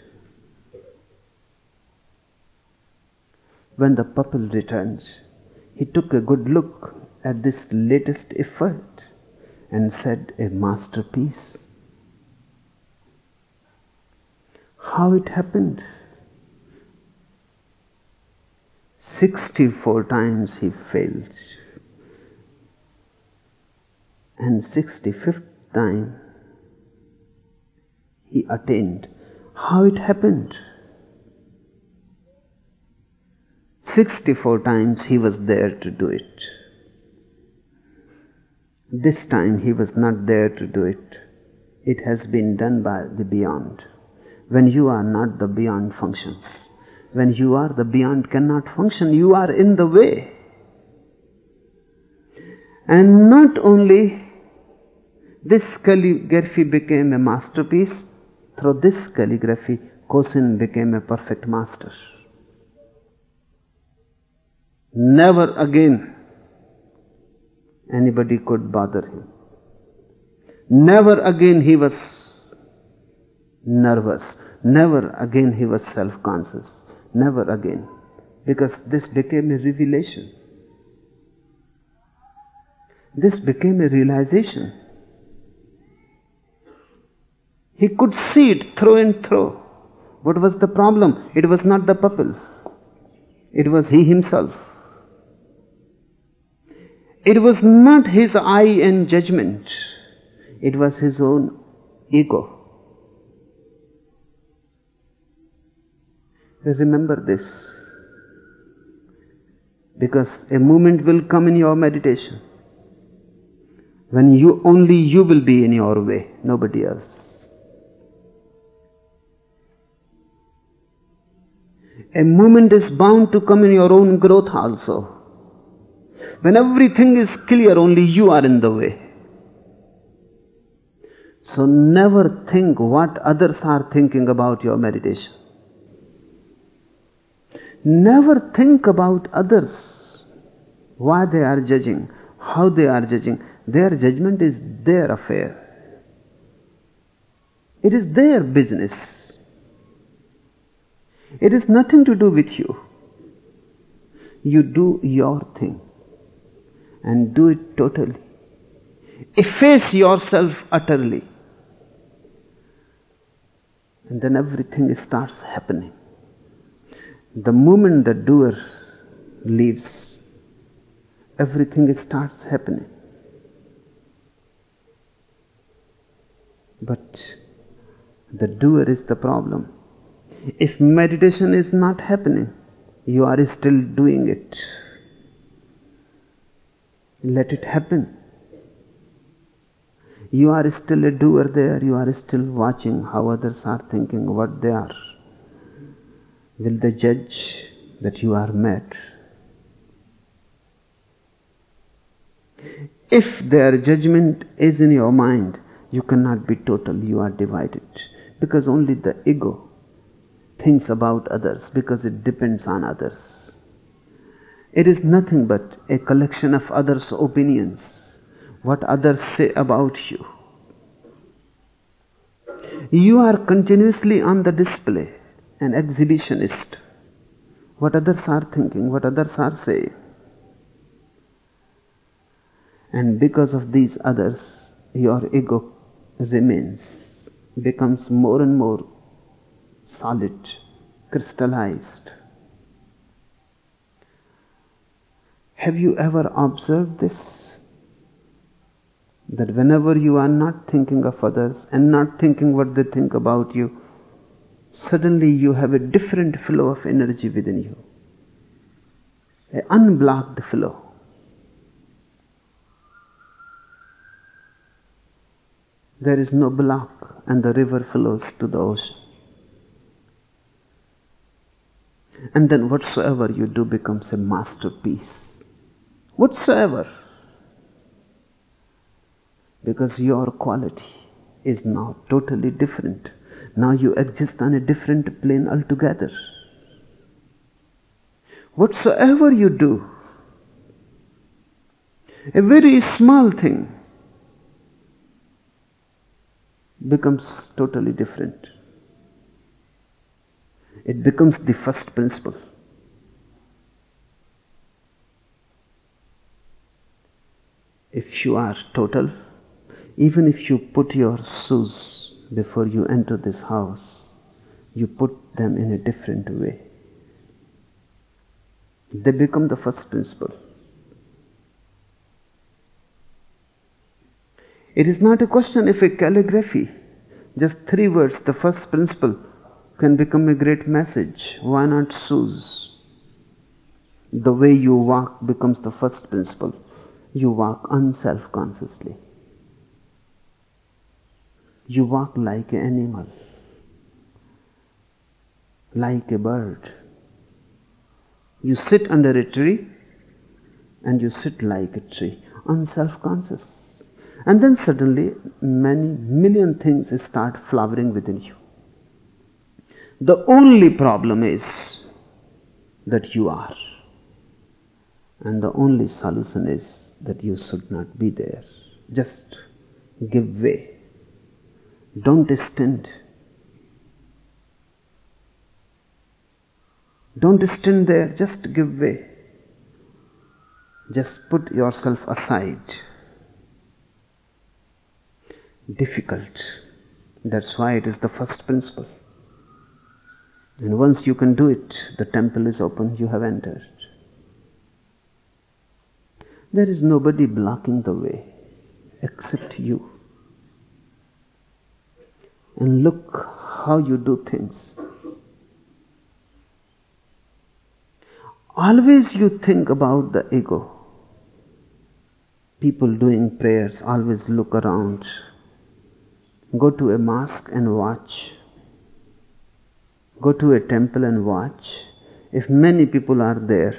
When the pupil returns, he took a good look at this latest effort and said, a masterpiece. How it happened? 64 times he failed. And 65th time he attained. How it happened? 64 times he was there to do it. This time he was not there to do it. It has been done by the beyond. When you are not, the beyond functions. When you are, the beyond cannot function. You are in the way. And not only this calligraphy became a masterpiece, through this calligraphy, Kosin became a perfect master. Never again anybody could bother him. Never again he was nervous. Never again he was self-conscious. Never again. Because this became a revelation. This became a realization. He could see it through and through. What was the problem? It was not the pupil. It was he himself. It was not his eye and judgment. It was his own ego. Remember this, because a moment will come in your meditation when only you will be in your way, nobody else. A moment is bound to come in your own growth also. When everything is clear, only you are in the way. So never think what others are thinking about your meditation. Never think about others, why they are judging, how they are judging. Their judgment is their affair. It is their business. It is nothing to do with you. You do your thing and do it totally. Efface yourself utterly. And then everything starts happening. The moment the doer leaves, everything starts happening. But the doer is the problem. If meditation is not happening, you are still doing it. Let it happen. You are still a doer there. You are still watching how others are thinking, what they are. Will they judge that you are mad? If their judgment is in your mind, you cannot be total, you are divided. Because only the ego thinks about others, because it depends on others. It is nothing but a collection of others' opinions, what others say about you. You are continuously on the display, an exhibitionist. What others are thinking, what others are saying. And because of these others, your ego remains, becomes more and more solid, crystallized. Have you ever observed this? That whenever you are not thinking of others and not thinking what they think about you, suddenly you have a different flow of energy within you. An unblocked flow. There is no block and the river flows to the ocean. And then whatsoever you do becomes a masterpiece. Whatsoever. Because your quality is now totally different. Now you exist on a different plane altogether. Whatsoever you do, a very small thing becomes totally different. It becomes the first principle. If you are total, even if you put your shoes before you enter this house, you put them in a different way. They become the first principle. It is not a question if a calligraphy, just 3 words, the first principle, can become a great message. Why not shoes? The way you walk becomes the first principle. You walk unself-consciously. You walk like an animal, like a bird. You sit under a tree and you sit like a tree. unself-conscious. And then suddenly many million things start flowering within you. The only problem is that you are. And the only solution is that you should not be there. Just give way. Don't stand. Don't stand there, just give way. Just put yourself aside. Difficult. That's why it is the first principle. And once you can do it, the temple is open, you have entered. There is nobody blocking the way except you. And look how you do things. Always you think about the ego. People doing prayers always look around. Go to a mosque and watch. Go to a temple and watch. If many people are there,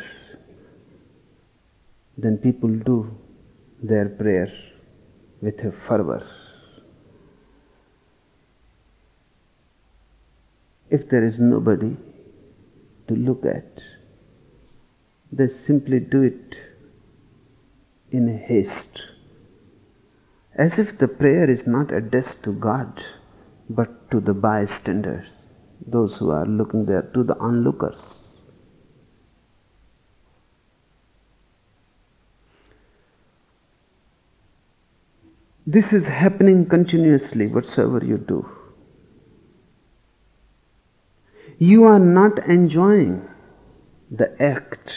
then people do their prayer with a fervor. If there is nobody to look at, they simply do it in a haste, as if the prayer is not addressed to God, but to the bystanders, those who are looking there, to the onlookers. This is happening continuously, whatsoever you do. You are not enjoying the act.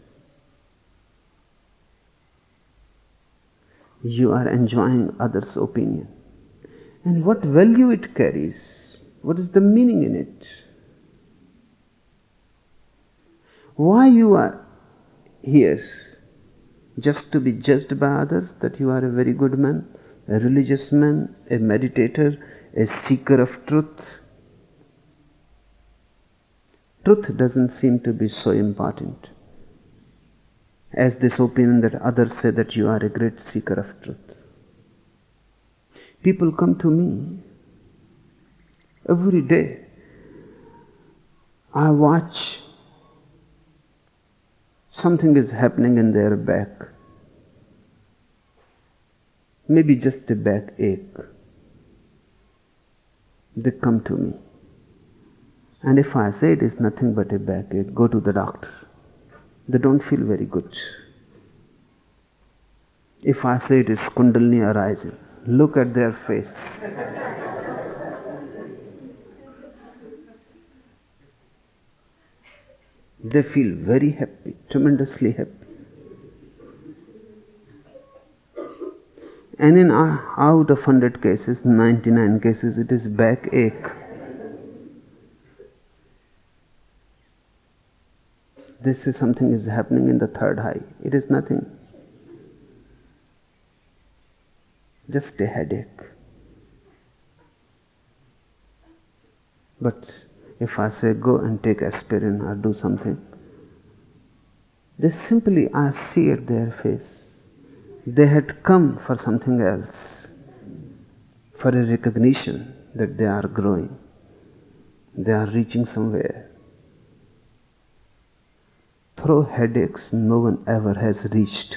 You are enjoying others' opinion. And what value it carries? What is the meaning in it? Why you are here? Just to be judged by others that you are a very good man, a religious man, a meditator, a seeker of truth. Truth doesn't seem to be so important as this opinion that others say that you are a great seeker of truth. People come to me every day. I watch something is happening in their back. Maybe just a backache. They come to me. And if I say it is nothing but a backache, go to the doctor. They don't feel very good. If I say it is Kundalini arising, look at their face. They feel very happy, tremendously happy. And in out of 100 cases, 99 cases, it is backache. This is something is happening in the third eye. It is nothing. Just a headache. But if I say go and take aspirin or do something, they simply, I see at their face, they had come for something else, for a recognition that they are growing, they are reaching somewhere. Through headaches, no one ever has reached.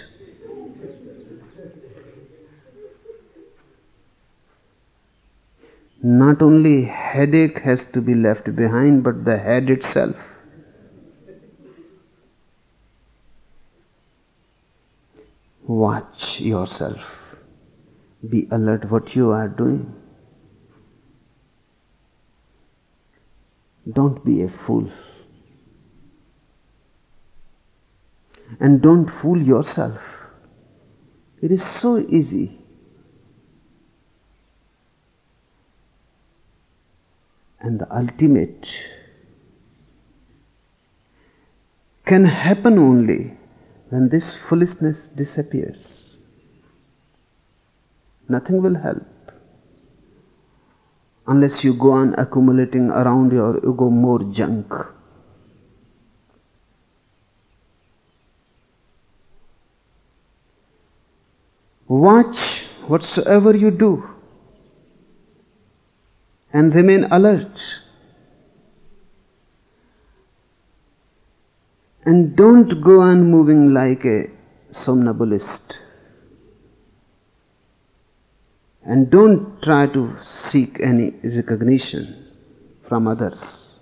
Not only headache has to be left behind, but the head itself. Watch yourself. Be alert what you are doing. Don't be a fool. And don't fool yourself. It is so easy. And the ultimate can happen only when this foolishness disappears. Nothing will help unless you go on accumulating around your ego more junk. Watch whatsoever you do and remain alert. And don't go on moving like a somnambulist. And don't try to seek any recognition from others.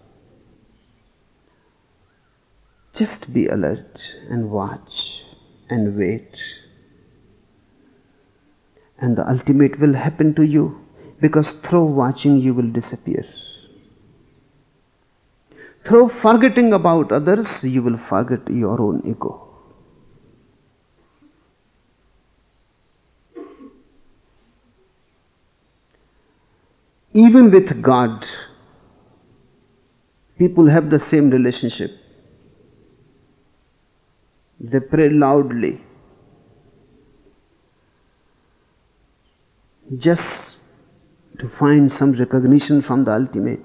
Just be alert and watch and wait. And the ultimate will happen to you, because through watching you will disappear. Through forgetting about others, you will forget your own ego. Even with God, people have the same relationship. They pray loudly, just to find some recognition from the ultimate.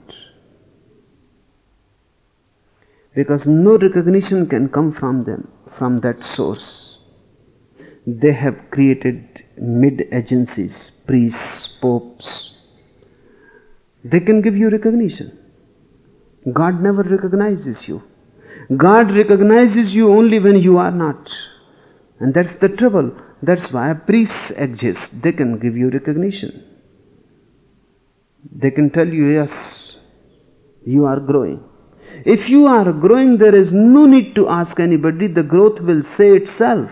Because no recognition can come from them, from that source. They have created mid-agencies, priests, popes. They can give you recognition. God never recognizes you. God recognizes you only when you are not. And that's the trouble. That's why priests exist. They can give you recognition. They can tell you, yes, you are growing. If you are growing, there is no need to ask anybody. The growth will say itself.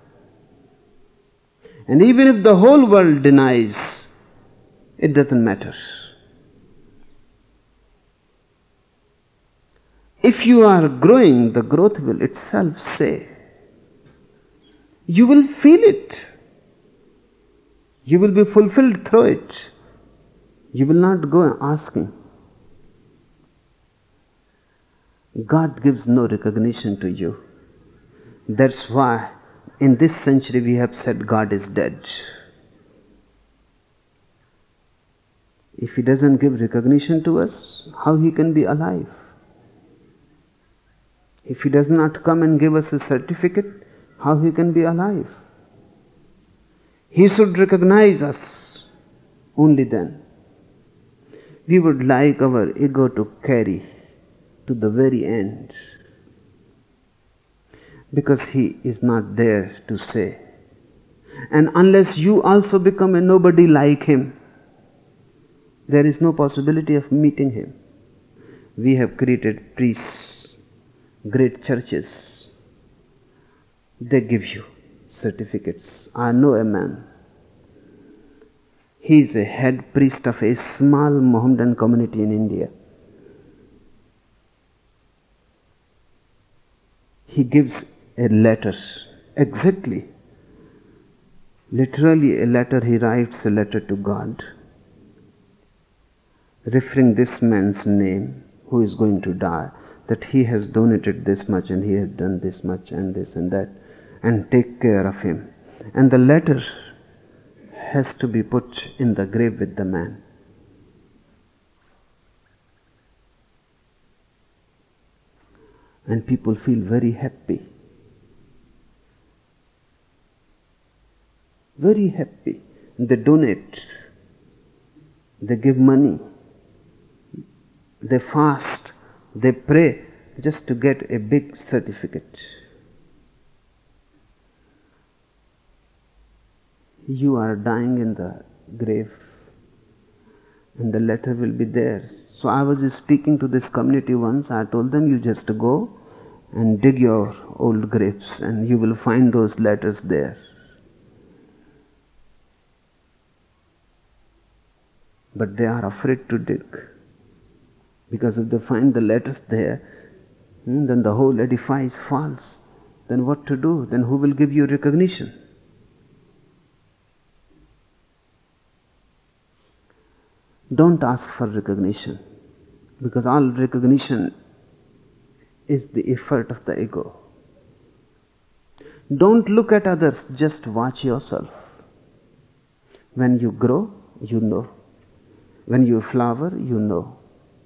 And even if the whole world denies, it doesn't matter. If you are growing, the growth will itself say. You will feel it. You will be fulfilled through it. You will not go asking. God gives no recognition to you. That's why in this century we have said God is dead. If He doesn't give recognition to us, how He can be alive? If He does not come and give us a certificate, how He can be alive? He should recognize us. Only then. We would like our ego to carry to the very end. Because He is not there to say. And unless you also become a nobody like Him, there is no possibility of meeting Him. We have created priests, great churches. They give you certificates. I know a man. He is a head priest of a small Mohammedan community in India. He gives a letter, exactly, literally a letter. He writes a letter to God, referring this man's name, who is going to die, that he has donated this much and he has done this much and this and that, and take care of him. And the letter has to be put in the grave with the man. And people feel very happy. Very happy. They donate. They give money. They fast. They pray just to get a big certificate. You are dying in the grave, and the letter will be there. So I was speaking to this community once. I told them, you just go and dig your old graves and you will find those letters there. But they are afraid to dig, because if they find the letters there, then the whole edifice falls. Then what to do? Then who will give you recognition? Don't ask for recognition, because all recognition is the effort of the ego. Don't look at others, just watch yourself. When you grow, you know. When you flower, you know.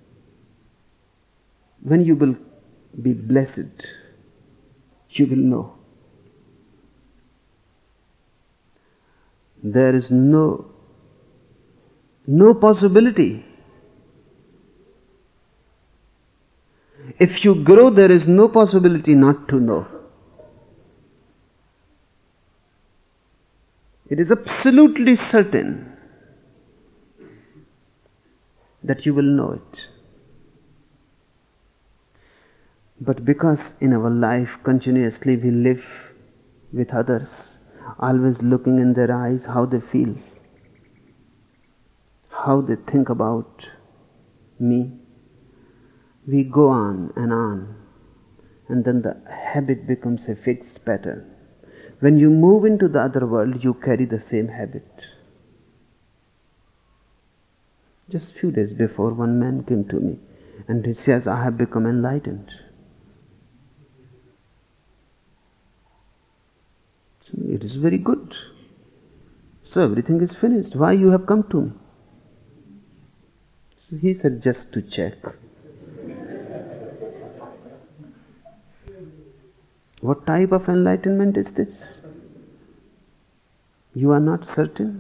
When you will be blessed, you will know. there is no possibility. If you grow, there is no possibility not to know. It is absolutely certain that you will know it. But because in our life continuously we live with others, always looking in their eyes how they feel, how they think about me, we go on, and then the habit becomes a fixed pattern. When you move into the other world, you carry the same habit. Just few days before, one man came to me and he says, I have become enlightened. So it is very good. So everything is finished. Why you have come to me? So he said, just to check. What type of enlightenment is this? You are not certain?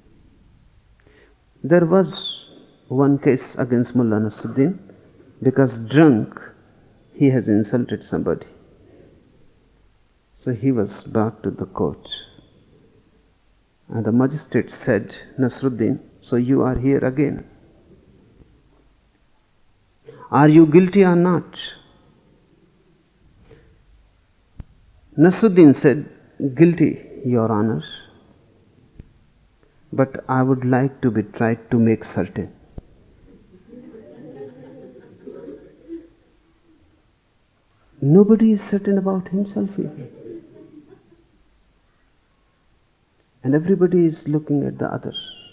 There was one case against Mullah Nasruddin because drunk he has insulted somebody. So he was brought to the court. And the magistrate said, Nasruddin, so you are here again. Are you guilty or not? Nasruddin said, guilty, Your Honor, but I would like to be tried to make certain. Nobody is certain about himself here. And everybody is looking at the other.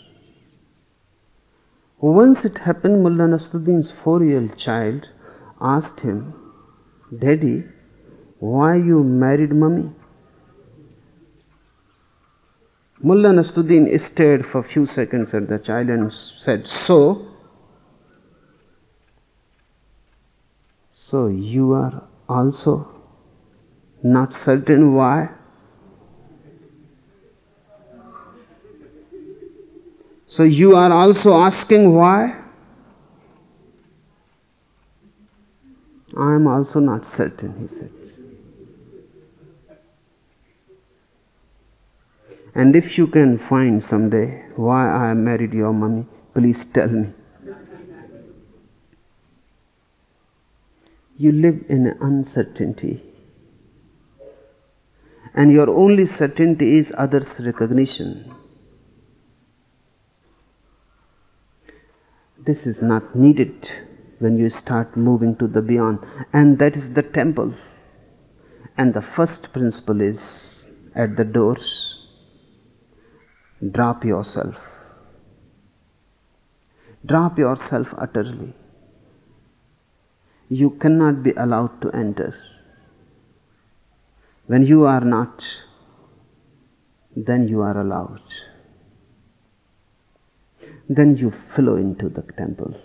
Once it happened, Mullah Nasruddin's 4-year-old child asked him, Daddy, why you married mummy? Mullah Nasruddin stared for a few seconds at the child and said, So you are also not certain why? So you are also asking why? I am also not certain, he said. And if you can find someday why I married your mummy, please tell me. You live in uncertainty. And your only certainty is others' recognition. This is not needed when you start moving to the beyond. And that is the temple. And the first principle is at the doors. Drop yourself. Drop yourself utterly. You cannot be allowed to enter. When you are not, then you are allowed. Then you flow into the temple.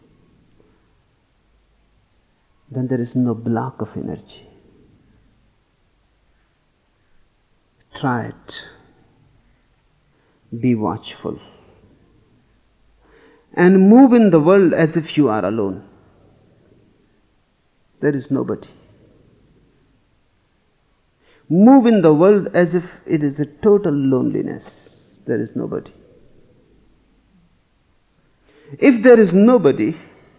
Then there is no block of energy. Try it. Be watchful. And move in the world as if you are alone. There is nobody. Move in the world as if it is a total loneliness. There is nobody. If there is nobody,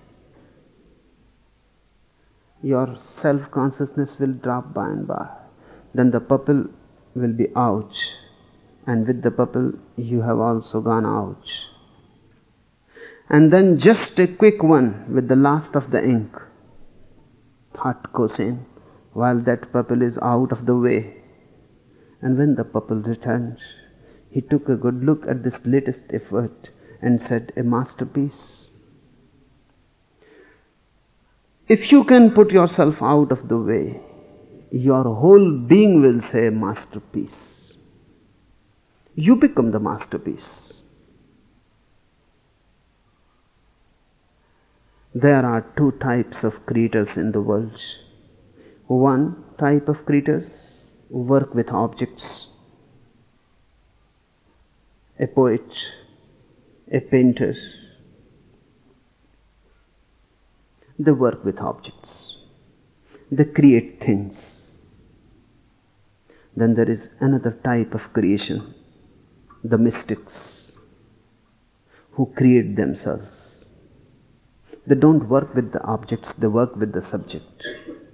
your self-consciousness will drop by and by. Then the pupil will be out. And with the pupil, you have also gone out. And then just a quick one with the last of the ink. Thought goes in while that pupil is out of the way. And when the pupil returned, he took a good look at this latest effort and said, a masterpiece. If you can put yourself out of the way, your whole being will say masterpiece. You become the masterpiece. There are two types of creators in the world. One type of creators work with objects. a poet, a painter, they work with objects, they create things. Then there is another type of creation, the mystics, who create themselves. They don't work with the objects, they work with the subject.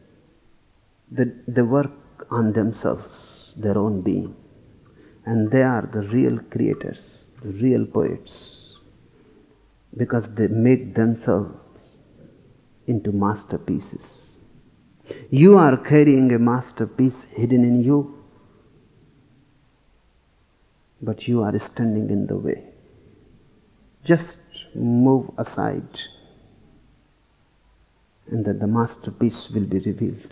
They work on themselves, their own being. And they are the real creators, the real poets, because they make themselves into masterpieces. You are carrying a masterpiece hidden in you, but you are standing in the way. Just move aside, and then the masterpiece will be revealed.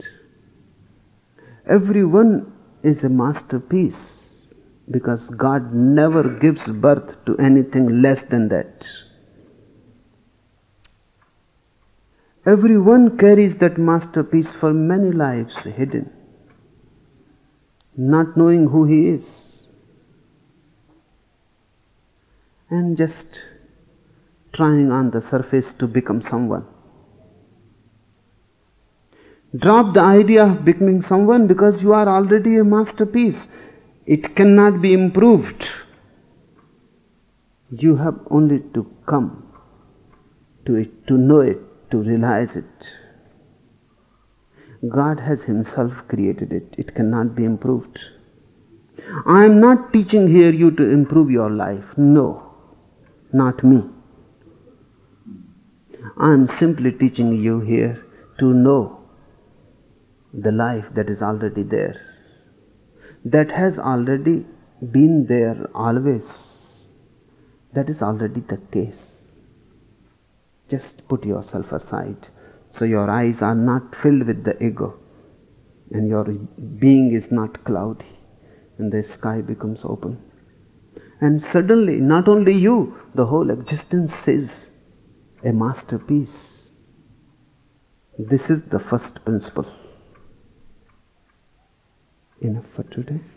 Everyone is a masterpiece, because God never gives birth to anything less than that. Everyone carries that masterpiece for many lives hidden, not knowing who he is, and just trying on the surface to become someone. Drop the idea of becoming someone, because you are already a masterpiece. It cannot be improved. You have only to come to it, to know it, to realize it. God has Himself created it. It cannot be improved. I am not teaching here you to improve your life. No, not me. I am simply teaching you here to know the life that is already there, that has already been there always. That is already the case. Just put yourself aside, so your eyes are not filled with the ego, and your being is not cloudy, and the sky becomes open. And suddenly, not only you, the whole existence is a masterpiece. This is the first principle. Enough for today.